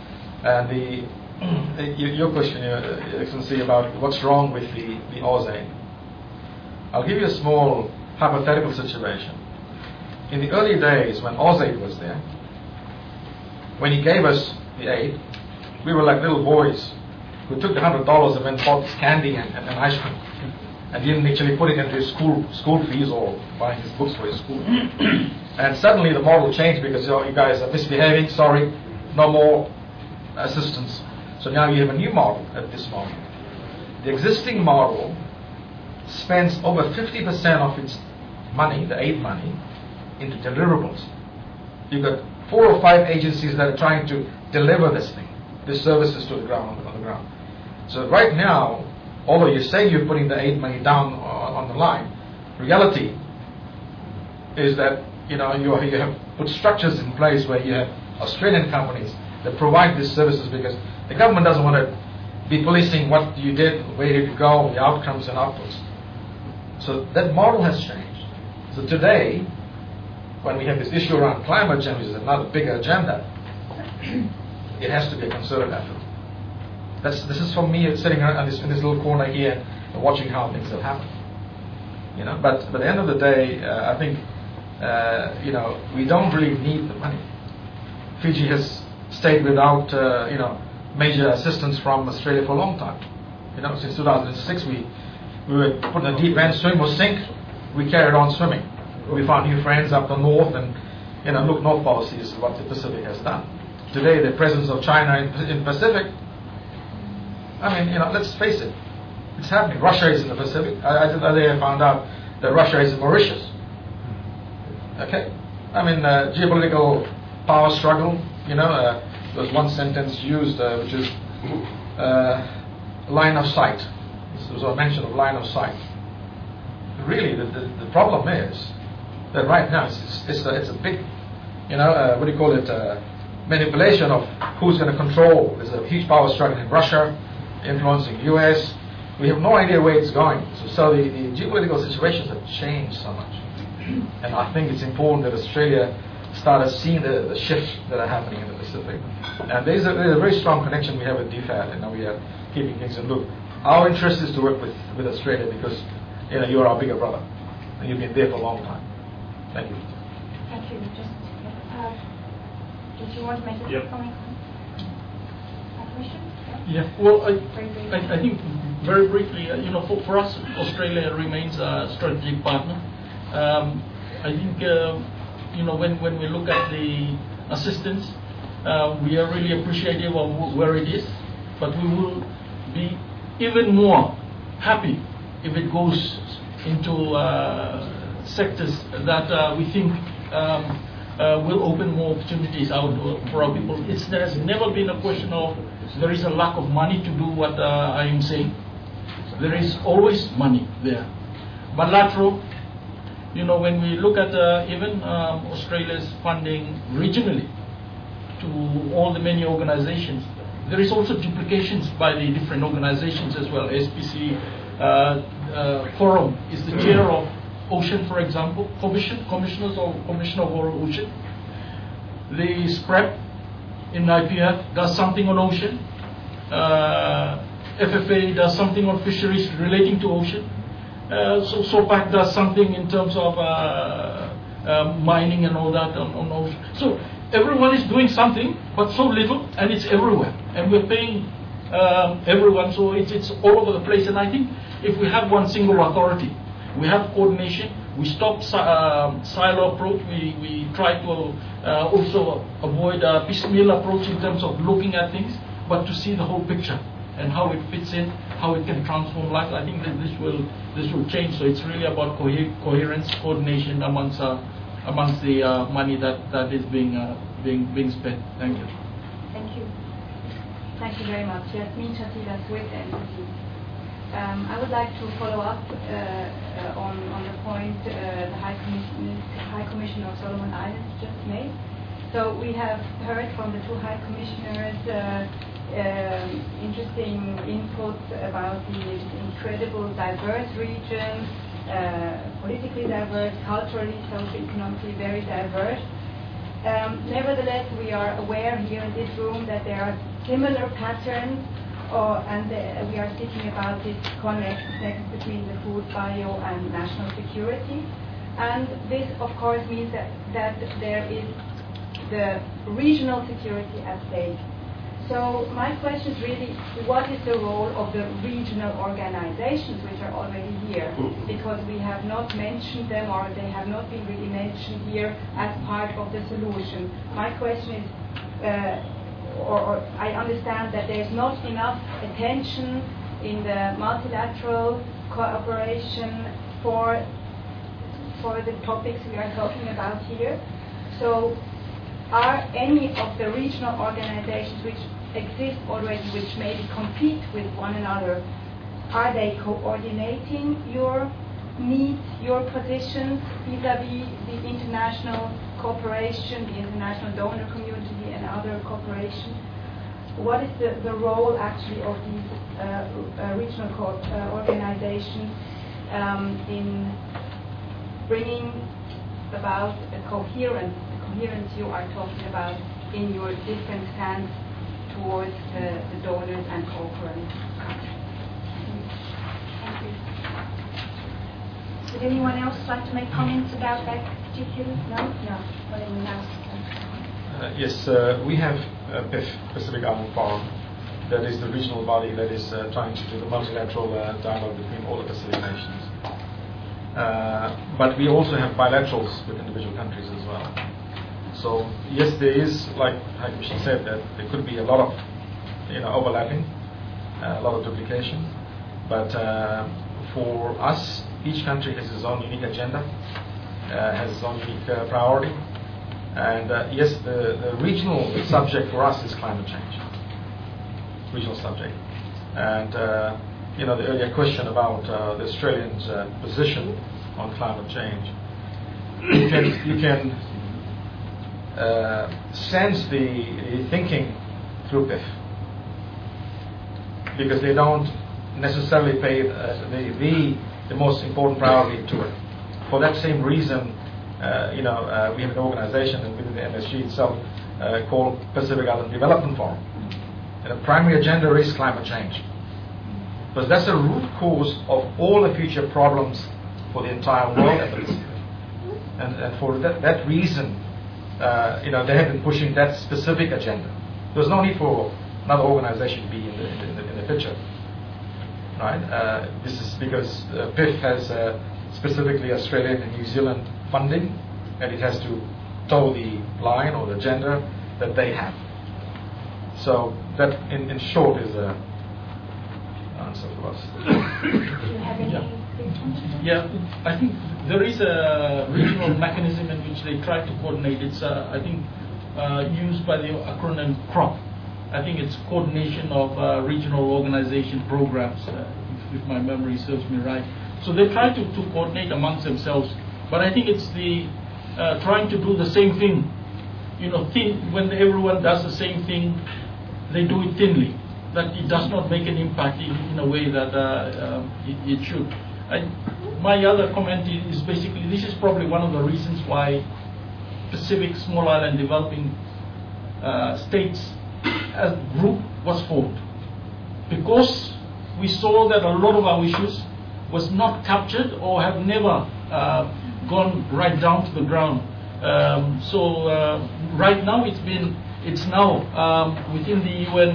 And your question, Your Excellency, about what's wrong with the AusAid. I'll give you a small hypothetical situation. In the early days when AusAid was there, when he gave us the aid, we were like little boys who took the $100 and went bought candy and ice cream, and didn't actually put it into his school fees or buying his books for his school. And suddenly the model changed because you guys are misbehaving, sorry, no more assistance. So now you have a new model at this moment. The existing model spends over 50% of its money, the aid money, into deliverables. You've got 4 or 5 agencies that are trying to deliver this thing, these services to the ground, on the ground. So right now, although you say you're putting the aid money down on the line, reality is that you have put structures in place where you have Australian companies that provide these services, because the government doesn't want to be policing what you did, where did you go, the outcomes and outputs. So that model has changed. So today, when we have this issue around climate change, which is another bigger agenda, it has to be a concerted effort. This is for me sitting in this little corner here and watching how things have happened. But at the end of the day, I think we don't really need the money. Fiji has stayed without major assistance from Australia for a long time. Since 2006, we were put in a deep end, swim or sink. We carried on swimming. We found new friends up the north, and look, North policy is what the Pacific has done. Today, the presence of China in Pacific, let's face it, it's happening. Russia is in the Pacific. I found out that Russia is in Mauritius. Okay? Geopolitical power struggle, there's one sentence used which is line of sight. There was a mention of line of sight. Really, the problem is that right now it's a big, manipulation of who's going to control. There's a huge power struggle in Russia, influencing the US. We have no idea where it's going. So the geopolitical situations have changed so much. And I think it's important that Australia started seeing the shifts that are happening in the Pacific. And there's a very strong connection we have with DFAT, and now we are keeping things in loop. Our interest is to work with Australia because you're our bigger brother, and you've been there for a long time. Thank you. Thank you. Did you want to make a comment? A question? Yeah. Well, I think very briefly, for us, Australia remains a strategic partner. I think when we look at the assistance, we are really appreciative of where it is, but we will be even more happy if it goes into sectors that we think will open more opportunities out for our people. There has never been a question of there is a lack of money to do what I am saying. There is always money there. Bilateral, when we look at even Australia's funding regionally to all the many organizations, there is also duplications by the different organizations as well. SPC Forum is the chair of Ocean, for example, Commissioner of Ocean. The SPREP in IPF does something on ocean. FFA does something on fisheries relating to ocean. So SOPAC does something in terms of mining and all that on ocean. So everyone is doing something, but so little, and it's everywhere. And we're paying everyone, so it's all over the place. And I think if we have one single authority, we have coordination, we stop silo approach, we try to also avoid a piecemeal approach in terms of looking at things, but to see the whole picture and how it fits in, how it can transform life. I think that this will change. So it's really about coherence, coordination amongst the money that is being spent. Thank you. Thank you. Thank you very much. Yasmin Chatila, Swiss Entity. I would like to follow up on the point the High Commissioner of Solomon Islands just made. So we have heard from the two High Commissioners interesting inputs about the incredible diverse region, politically diverse, culturally, socio-economically very diverse. Nevertheless, we are aware here in this room that there are similar patterns, and we are speaking about this connect between the food, bio, and national security. And this, of course, means that there is the regional security at stake. So my question is really, what is the role of the regional organizations which are already here? Because we have not mentioned them, or they have not been really mentioned here as part of the solution. My question is, or I understand that there's not enough attention in the multilateral cooperation for the topics we are talking about here. So are any of the regional organizations which exist already which maybe compete with one another? Are they coordinating your needs, your positions vis-à-vis the international cooperation, the international donor community and other cooperation? What is the role actually of these regional organizations in bringing about a coherence you are talking about in your different stance towards the donors and cooperant countries? Thank you. Would anyone else like to make comments about that particular? No? No. Well, anyone else? Yes, we have PIF, Pacific Island Forum. That is the regional body that is trying to do the multilateral dialogue between all the Pacific nations. But we also have bilaterals with individual countries as well. So yes, there is, like she said, that there could be a lot of overlapping, a lot of duplication. But for us, each country has its own unique agenda, has its own unique priority. And yes, the regional subject for us is climate change. Regional subject. And the earlier question about the Australians' position on climate change, you can sense the thinking through PIF, because they don't necessarily pay the most important priority to it. For that same reason, we have an organization within the MSG itself called Pacific Island Development Forum. And the primary agenda is climate change. Because that's the root cause of all the future problems for the entire world at the Pacific. And for that reason, they have been pushing that specific agenda. There's no need for another organization to be in the picture. Right? This is because PIF has specifically Australian and New Zealand funding, and it has to toe the line or the agenda that they have. So that, in short, is an answer for us. Do you have any? Yeah, I think there is a regional mechanism in which they try to coordinate. It's, I think, used by the acronym CROP. I think it's coordination of regional organization programs, if my memory serves me right. So they try to coordinate amongst themselves. But I think it's the trying to do the same thing. When everyone does the same thing, they do it thinly. That it does not make an impact in a way that it should. My other comment is basically, this is probably one of the reasons why Pacific Small Island Developing States as a group was formed. Because we saw that a lot of our issues was not captured or have never gone right down to the ground. So right now it's now within the UN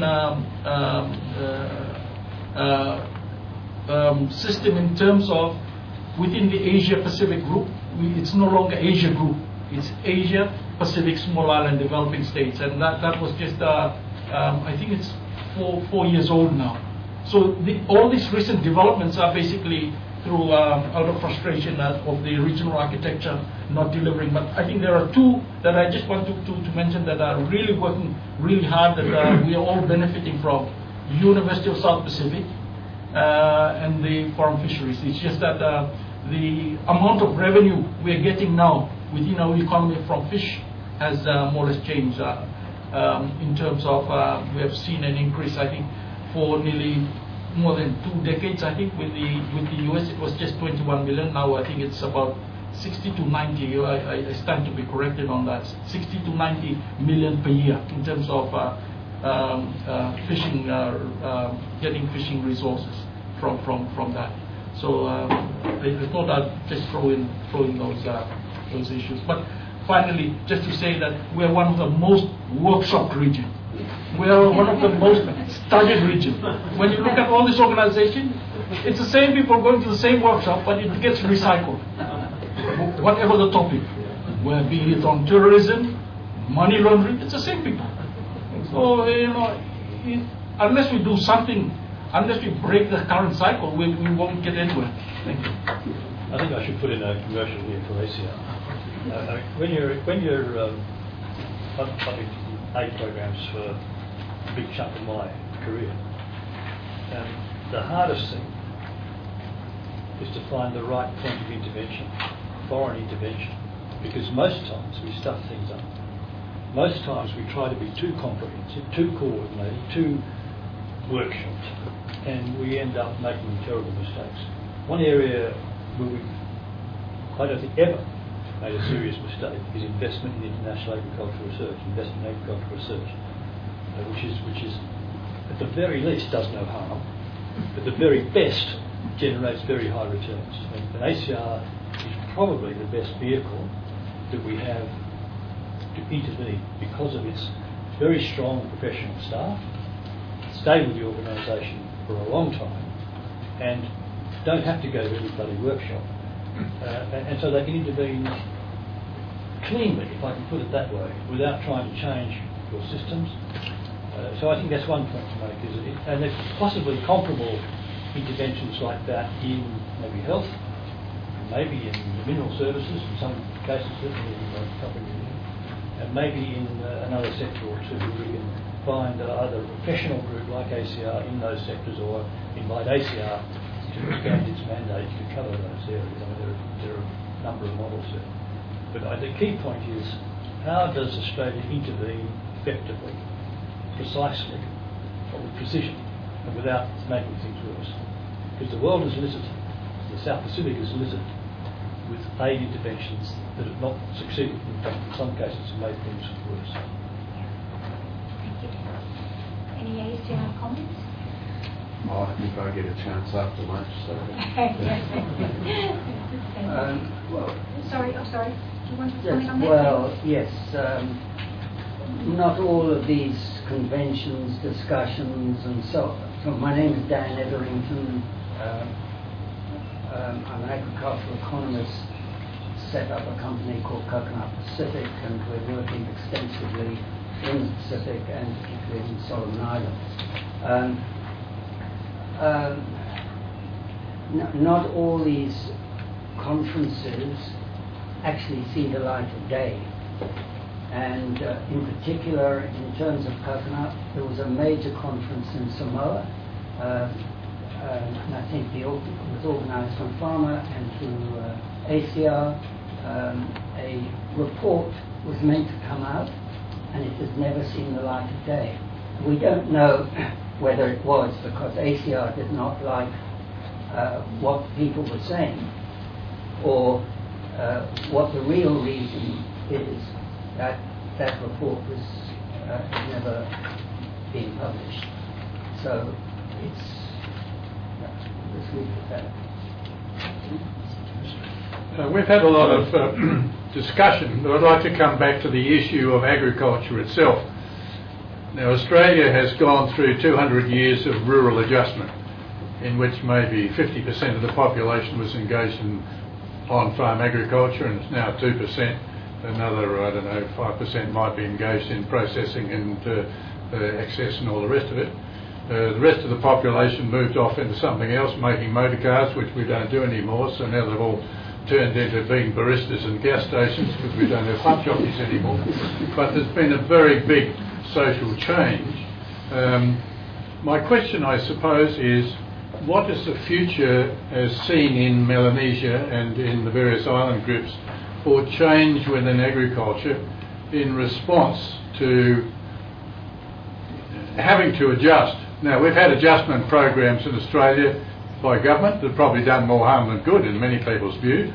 system in terms of within the Asia Pacific group. It's no longer Asia group. It's Asia Pacific Small Island Developing States, and that was just I think it's 4 years old now. So all these recent developments are basically through out of frustration of the regional architecture not delivering. But I think there are two that I just want to mention that are really working really hard, that we are all benefiting from: University of South Pacific and the Foreign Fisheries. It's just that the amount of revenue we are getting now within our economy from fish has more or less changed. In terms of, we have seen an increase, I think, for nearly more than 2 decades. I think with the US it was just 21 million. Now I think it's about 60 to 90. I stand to be corrected on that. 60 to 90 million per year in terms of fishing, getting fishing resources from that. So I thought I'd just throw in those issues. But finally, just to say that we're one of the most workshopped regions. We are one of the most studied regions. When you look at all this organization, it's the same people going to the same workshop, but it gets recycled. Whatever the topic, whether be it on terrorism, money laundering, it's the same people. So, unless we do something, unless we break the current cycle, we won't get anywhere. Thank you. I think I should put in a commercial here for ASEAN. When you're public aid programs for a big chunk of my career. The hardest thing is to find the right point of intervention, foreign intervention, because most times we stuff things up. Most times we try to be too comprehensive, too coordinated, too workshopped, and we end up making terrible mistakes. One area where I don't think ever made a serious mistake is investment in international agricultural research, investment in agricultural research, which is at the very least does no harm, but the very best generates very high returns. And ACR is probably the best vehicle that we have to intervene because of its very strong professional staff, stay with the organisation for a long time, and don't have to go to every bloody workshop. And so they can intervene cleanly, if I can put it that way, without trying to change your systems. So I think that's one point to make, and there's possibly comparable interventions like that in maybe health, maybe in the mineral services, in some cases certainly in copper mining, and maybe in another sector or two. We can find either a professional group like ACR in those sectors, or invite ACR to expand its mandate to cover those areas. I mean, there are a number of models there. But the key point is, how does Australia intervene effectively, precisely, but with precision, and without making things worse? Because the world is littered, the South Pacific is littered with aid interventions that have not succeeded. In fact, in some cases, have made things worse. Thank you. Any ACR comments? I think I get a chance after lunch, so... well, sorry. Do you want to Yes, comment on that? well, yes. Not all of these conventions, discussions, and so my name is Dan Etherington. I'm an agricultural economist, set up a company called Coconut Pacific, and we're working extensively in the Pacific and particularly in Solomon Islands. Not all these conferences actually see the light of day. And in particular, in terms of coconut, there was a major conference in Samoa, and I think it was organised from Pharma and through ACR. A report was meant to come out, and it has never seen the light of day. We don't know whether it was because ACR did not like what people were saying, or what the real reason is that that report was never being published. So let's leave it at that. We've had a lot of discussion, but I'd like to come back to the issue of agriculture itself. Now, Australia has gone through 200 years of rural adjustment, in which maybe 50% of the population was engaged in on-farm agriculture, and it's now 2%. Another, 5% might be engaged in processing and access and all the rest of it. The rest of the population moved off into something else, making motor cars, which we don't do anymore, so now they've all turned into being baristas in gas stations because we don't have pump jockeys anymore. But there's been a very big social change. My question, I suppose, is what is the future as seen in Melanesia and in the various island groups for change within agriculture in response to having to adjust? Now, we've had adjustment programs in Australia by government that have probably done more harm than good in many people's view.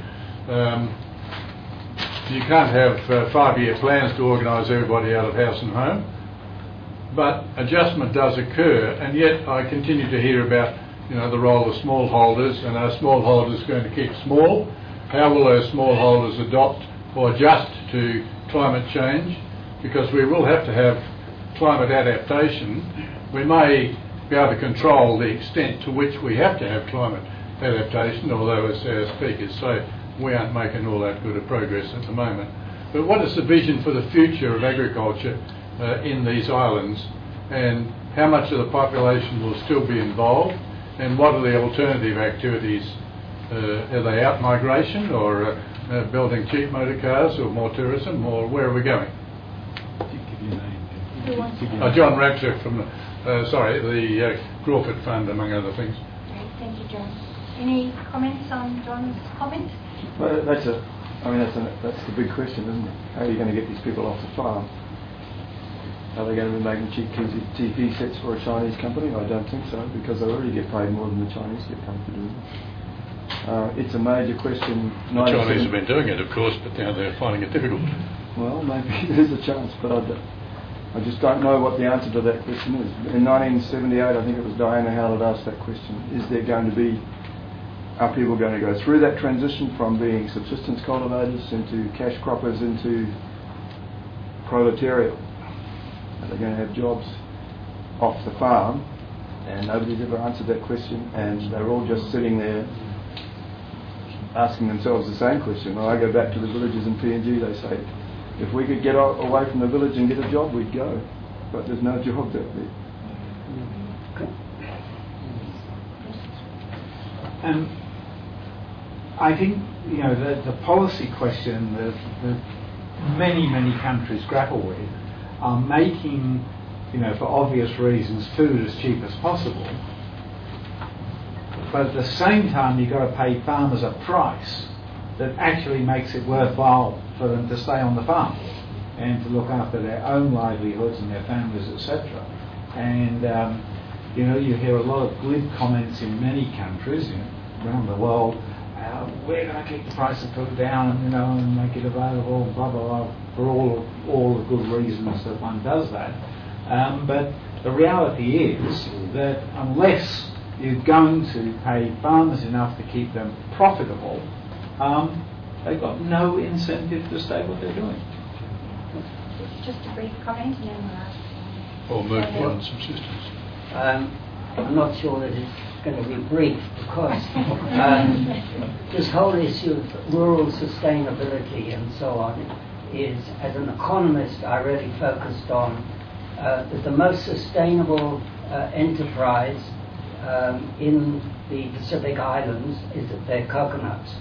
You can't have 5-year plans to organise everybody out of house and home, but adjustment does occur, and yet I continue to hear about the role of smallholders, and are smallholders going to keep small? How will those smallholders adopt or adjust to climate change? Because we will have to have climate adaptation. We may be able to control the extent to which we have to have climate adaptation, although, as our speakers say, we aren't making all that good a progress at the moment. But what is the vision for the future of agriculture in these islands, and how much of the population will still be involved, and what are the alternative activities? Are they out migration, or building cheap motor cars, or more tourism, or where are we going? Who wants to? John Ratcliffe from the Crawford Fund, among other things. Great, thank you, John. Any comments on John's comment? Well, that's the big question, isn't it? How are you going to get these people off the farm? Are they going to be making cheap TV sets for a Chinese company? I don't think so, because they already get paid more than the Chinese get paid for doing it. It's a major question. The Chinese have been doing it, of course, but now they're finding it difficult. Well, maybe there's a chance, but I just don't know what the answer to that question is. In 1978, I think it was Diana Howard asked that question. Are people going to go through that transition from being subsistence cultivators into cash croppers into proletariat? Are they going to have jobs off the farm? And nobody's ever answered that question, and they're all just sitting there asking themselves the same question. Well, I go back to the villages in PNG, they say, if we could get away from the village and get a job, we'd go. But there's no jobs out there. I think, the policy question that many countries grapple with are making, for obvious reasons, food as cheap as possible. But at the same time, you've got to pay farmers a price that actually makes it worthwhile for them to stay on the farm and to look after their own livelihoods and their families, etc. And you hear a lot of glib comments in many countries around the world. We're going to keep the price of food down, and make it available, blah blah blah, for all the good reasons that one does that. But the reality is that unless you're going to pay farmers enough to keep them profitable, they've got no incentive to stay what they're doing. Just a brief comment, and then we'll ask. Or move beyond subsistence. I'm not sure that it's going to be brief, because this whole issue of rural sustainability and so on is, as an economist, I really focused on that the most sustainable enterprise in the Pacific Islands is that they're coconuts.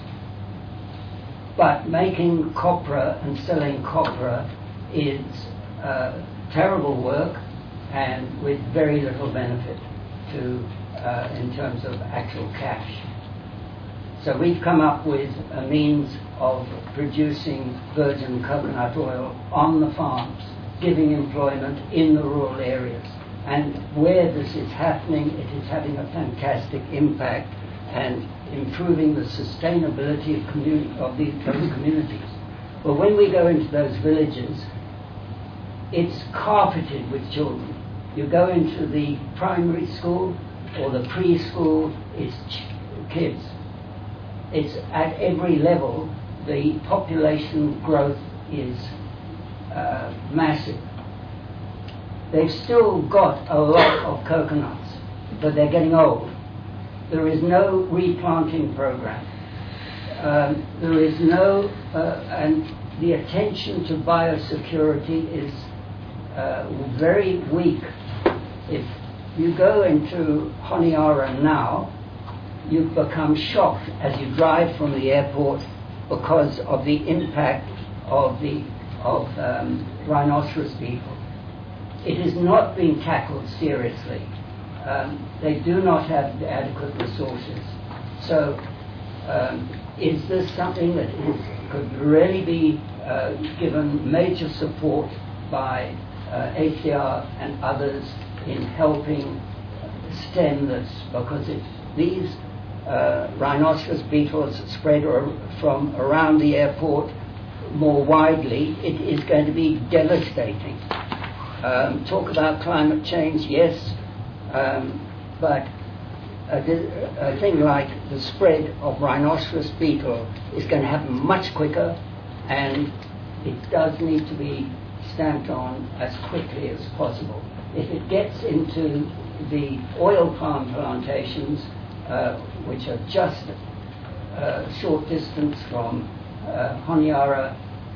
But making copra and selling copra is terrible work and with very little benefit to in terms of actual cash. So we've come up with a means of producing virgin coconut oil on the farms, giving employment in the rural areas. And where this is happening, it is having a fantastic impact and improving the sustainability of those communities. But when we go into those villages, it's carpeted with children. You go into the primary school or the preschool, it's kids. It's at every level, the population growth is massive. They've still got a lot of coconuts, but they're getting old. There is no replanting program. There is no, and the attention to biosecurity is very weak. If you go into Honiara now, you've become shocked as you drive from the airport because of the impact of rhinoceros beetle. It is not being tackled seriously. They do not have adequate resources. So is this something that could really be given major support by ACR and others in helping stem this? Because if these rhinoceros beetles spread from around the airport more widely, it is going to be devastating. Talk about climate change, yes, but a thing like the spread of rhinoceros beetle is going to happen much quicker, and it does need to be stamped on as quickly as possible. If it gets into the oil palm plantations, which are just a short distance from Honiara,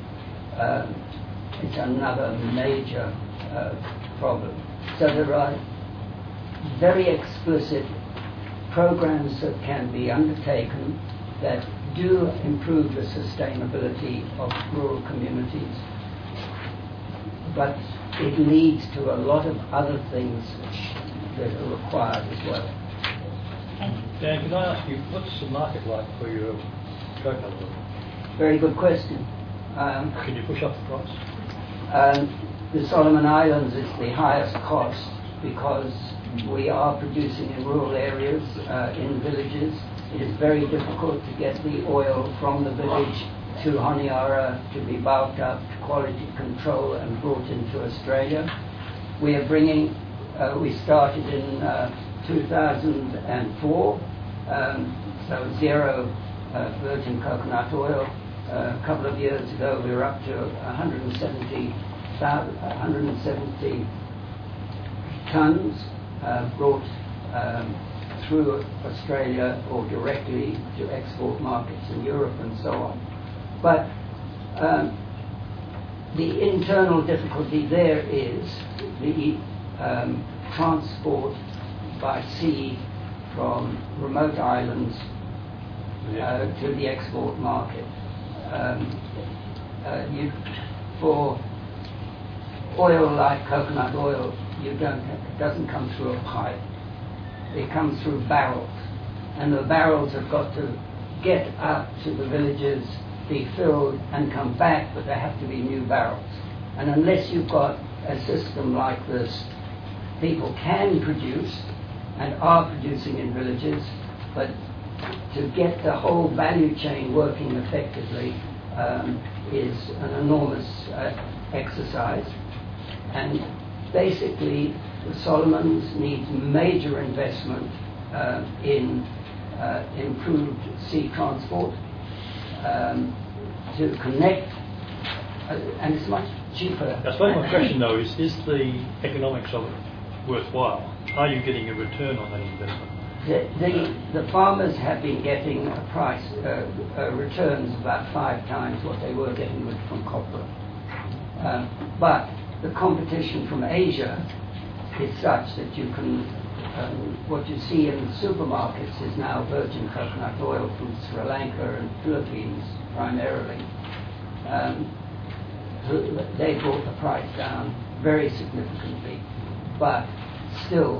it's another major problem. So there are very explicit programs that can be undertaken that do improve the sustainability of rural communities. But it leads to a lot of other things that are required as well. Dan, can I ask you, what's the market like for your coconut oil? Very good question. Can you push up the price? The Solomon Islands is the highest cost because we are producing in rural areas, in villages. It is very difficult to get the oil from the village to Honiara to be bulked up to quality control and brought into Australia. We are bringing, we started in 2004, so zero virgin coconut oil. A couple of years ago we were up to 170 tons brought through Australia or directly to export markets in Europe and so on. But the internal difficulty there is the transport by sea from remote islands to the export market. For oil like coconut oil, it doesn't come through a pipe. It comes through barrels, and the barrels have got to get up to the villages, be filled, and come back, but there have to be new barrels. And unless you've got a system like this, people can produce and are producing in villages, but to get the whole value chain working effectively is an enormous exercise. And basically, the Solomons needs major investment in improved sea transport to connect, and it's much cheaper. I suppose my question though is the economics of it worthwhile? Are you getting a return on that investment? The farmers have been getting a price returns about 5 times what they were getting from copra. But the competition from Asia is such that you can, what you see in the supermarkets is now virgin coconut oil from Sri Lanka and Philippines primarily. They brought the price down very significantly, but still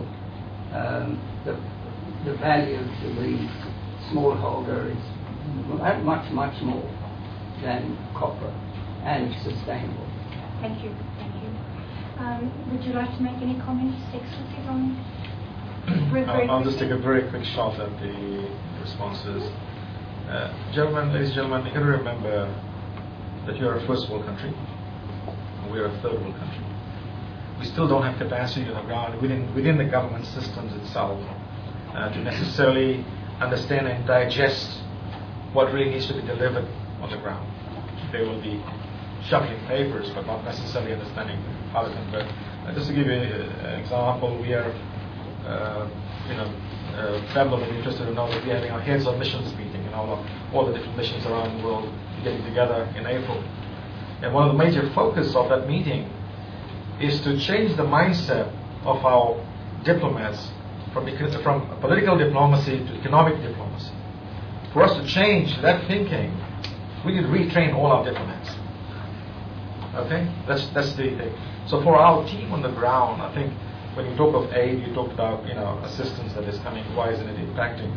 the value to the smallholder is much, much more than copra, and it's sustainable. Thank you. Would you like to make any comments, Excellency, on? I'll just take a very quick shot at the responses. Ladies and gentlemen, you got to remember that you're a first world country, and we're a third world country. We still don't have capacity on the ground within the government systems itself to necessarily understand and digest what really needs to be delivered on the ground. They will be shuffling papers, but not necessarily understanding how to convert. Just to give you an example, we are, Pablo will be interested to know that we're having our heads of missions meeting, and all the different missions around the world getting together in April. And one of the major focus of that meeting is to change the mindset of our diplomats from political diplomacy to economic diplomacy. For us to change that thinking, we need to retrain all our diplomats. Okay, that's the thing. So for our team on the ground, I think when you talk of aid, you talked about assistance that is coming. Why isn't it impacting?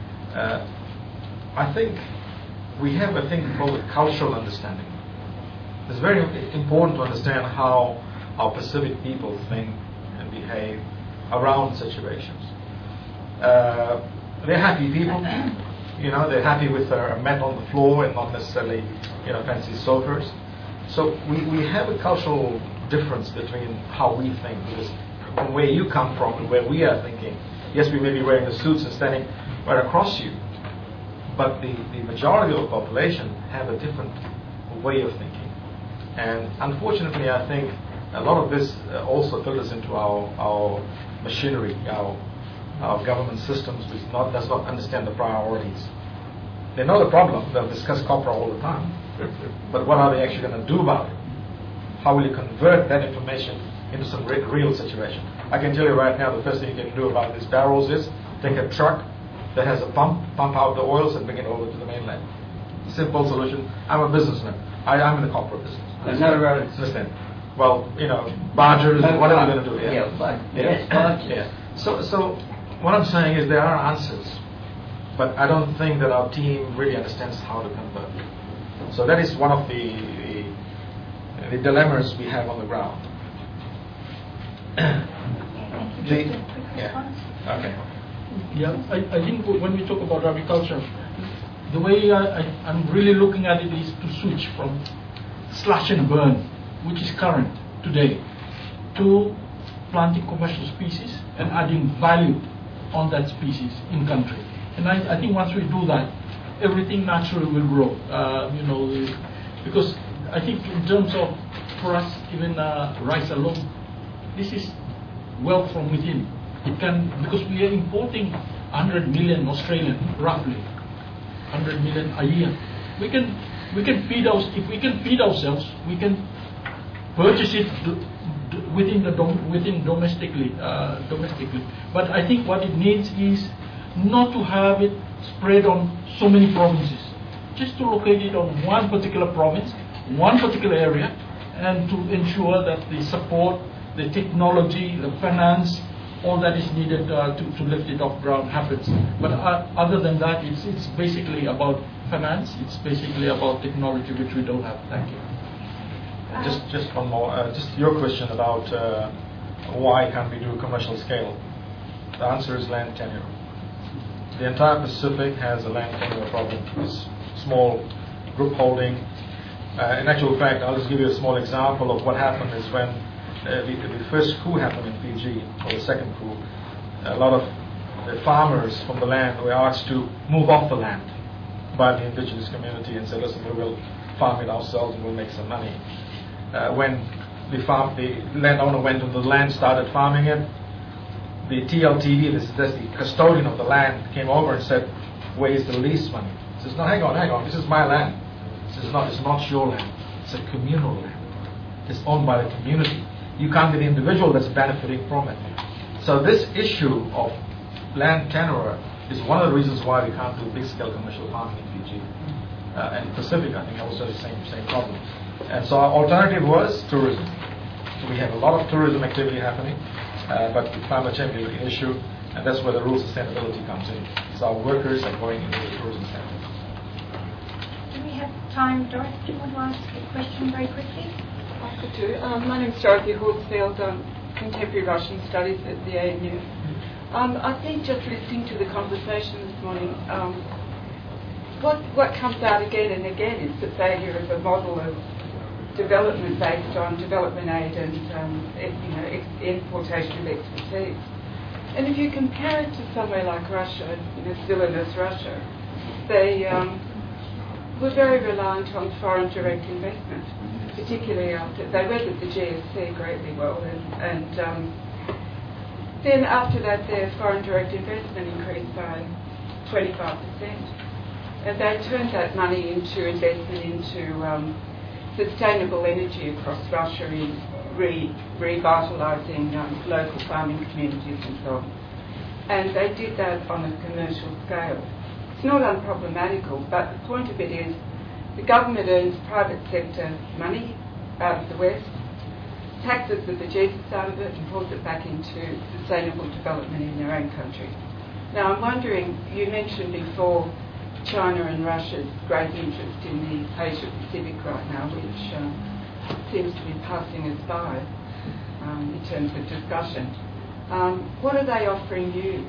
I think we have a thing called cultural understanding. It's very important to understand how our Pacific people think and behave around situations. They're happy people. They're happy with a mat on the floor and not necessarily fancy sofas. So we have a cultural difference between how we think, because from where you come from and where we are thinking, yes, we may be wearing the suits and standing right across you, but the majority of the population have a different way of thinking. And unfortunately, I think a lot of this also filters into our machinery, our government systems, which does not understand the priorities. They know the problem. They'll discuss copra all the time. But what are they actually going to do about it? How will you convert that information into some real situation? I can tell you right now, the first thing you can do about these barrels is take a truck that has a pump out the oils and bring it over to the mainland. Simple solution. I'm a businessman. I'm in the copra business. There's no roads. Understand? well, barges, what are we going to do? Barges. So what I'm saying is there are answers, but I don't think that our team really understands how to convert. So that is one of the dilemmas we have on the ground. Just a quick response. Okay. Yeah, I think when we talk about agriculture, the way I'm really looking at it is to switch from slash and burn, which is current today, to planting commercial species and adding value on that species in country. And I think once we do that, everything naturally will grow. Because I think in terms of, for us, even rice alone, this is wealth from within. It can, because we are importing 100 million Australian, roughly 100 million a year. We can feed if we can feed ourselves, we can purchase it within domestically. But I think what it needs is not to have it spread on so many provinces, just to locate it on one particular province, one particular area, and to ensure that the support, the technology, the finance, all that is needed to lift it off ground happens. But other than that, it's basically about finance. It's basically about technology, which we don't have. Thank you. Just one more. Just your question about why can't we do commercial scale? The answer is land tenure. The entire Pacific has a land tenure problem. It's small group holding. In actual fact, I'll just give you a small example of what happened is when the first coup happened in Fiji, or the second coup, a lot of the farmers from the land were asked to move off the land by the indigenous community and said, listen, we will farm it ourselves and we'll make some money. When the landowner went on the land, started farming it, the TLTV, that's the custodian of the land, came over and said, where is the lease money? He says, no, hang on, this is my land. He says, no, it's not your land, it's a communal land. It's owned by the community. You can't be the individual that's benefiting from it. So this issue of land tenure is one of the reasons why we can't do big-scale commercial farming in Fiji. And Pacific, I think, also the same problem. And so our alternative was tourism. So we have a lot of tourism activity happening, but the climate change is an issue, and that's where the rural sustainability comes in. So our workers are going into the tourism sector. Do we have time? Dorothy, do you want to ask a question very quickly? I could do. My name's Dorothy Horsfield, Contemporary Russian Studies at the ANU. I think just listening to the conversation this morning, what comes out again and again is the failure of a model of development based on development aid and importation of expertise. And if you compare it to somewhere like Russia, villainous Russia, they were very reliant on foreign direct investment, particularly after they weathered the GFC greatly well, and then after that their foreign direct investment increased by 25%, and they turned that money into investment into sustainable energy across Russia in revitalising local farming communities and so on. And they did that on a commercial scale. It's not unproblematical, but the point of it is the government earns private sector money out of the West, taxes the bejesus out of it and pulls it back into sustainable development in their own country. Now I'm wondering, you mentioned before China and Russia's great interest in the Asia Pacific right now, which seems to be passing us by in terms of discussion. What are they offering you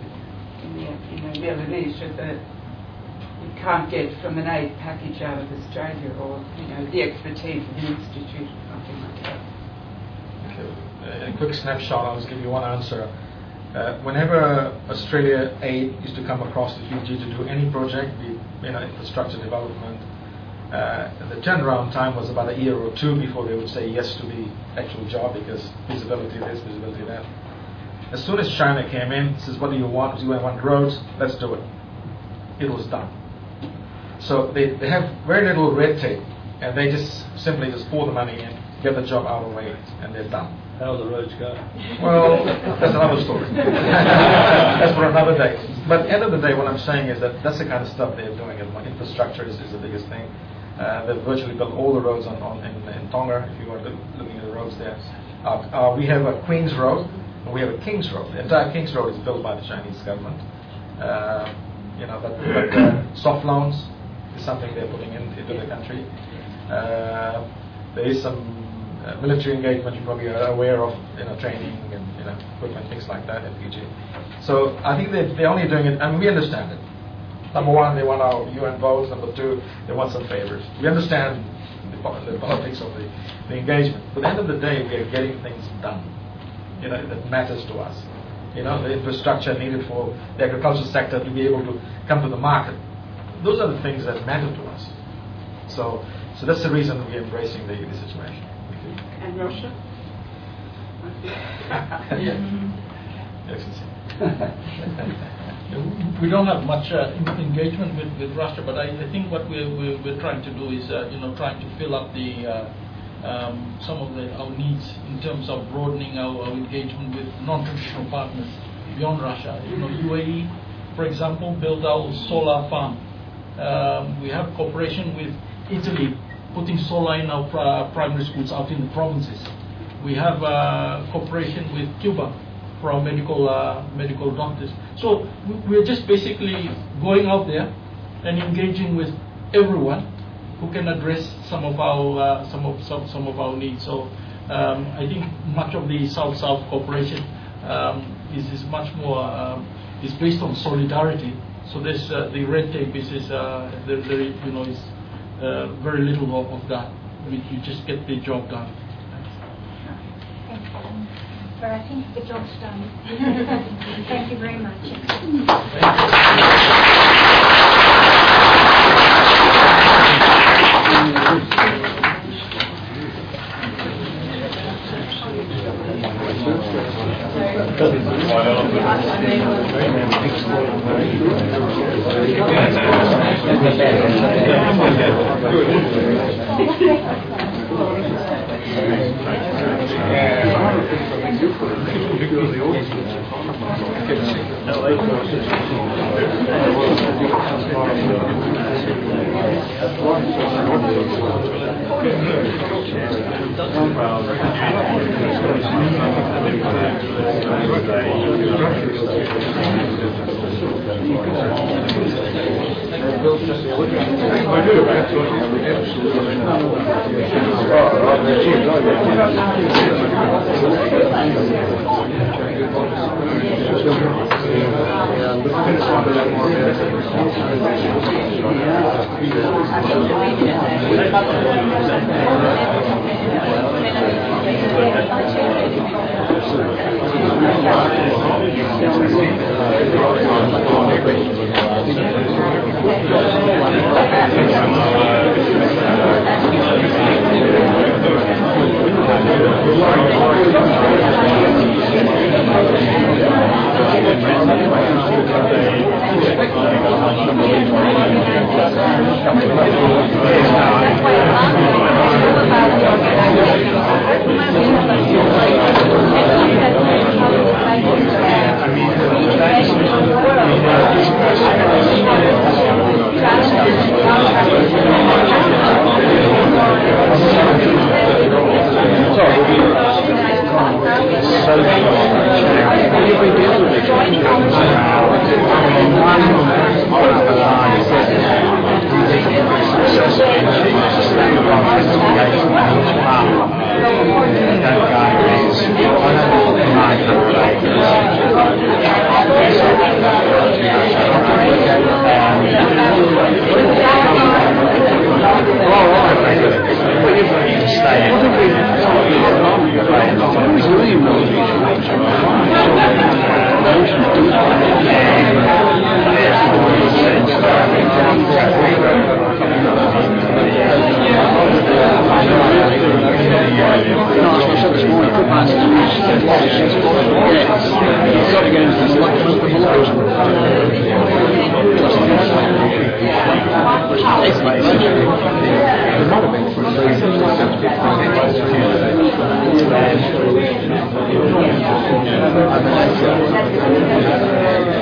in Melanesia that you can't get from an aid package out of Australia, or the expertise of an institute or something like that? Okay. A quick snapshot, I'll just give you one answer. Whenever Australia aid used to come across to Fiji to do any project, be infrastructure development, the turnaround time was about a year or two before they would say yes to the actual job, because feasibility this, feasibility that. As soon as China came in, says, what do you want? You want roads? Let's do it. It was done. So they have very little red tape, and they just simply pour the money in, get the job out of the way, and they're done. How the roads go? Well, that's another story. That's for another day. But at the end of the day, what I'm saying is that that's the kind of stuff they're doing. Infrastructure is the biggest thing. They've virtually built all the roads in Tonga, if you are looking at the roads there. We have a Queen's Road, and we have a King's Road. The entire King's Road is built by the Chinese government. But soft loans is something they're putting into the country. There is some military engagement you probably are aware of, training and equipment, things like that in Fiji. So I think they're only doing it, and we understand it. Number one, they want our UN votes. Number two, they want some favors. We understand the politics of the engagement. But at the end of the day, we are getting things done, that matters to us. The infrastructure needed for the agricultural sector to be able to come to the market. Those are the things that matter to us. So that's the reason we're embracing the situation. And Russia? We don't have much engagement with Russia, but I think what we're trying to do is trying to fill up some of our needs in terms of broadening our engagement with non-traditional partners beyond Russia. UAE, for example, built our solar farm. We have cooperation with Italy, putting solar in our primary schools out in the provinces. We have cooperation with Cuba for our medical doctors. So we're just basically going out there and engaging with everyone who can address some of our needs. So I think much of the South-South cooperation is much more is based on solidarity. So there's the red tape is very little of that. You just get the job done. Thanks, Alan. But I think the job's done. Thank you very much.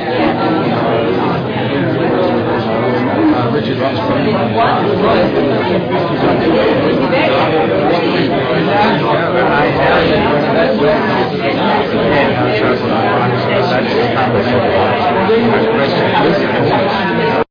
Richard Roxburgh. That's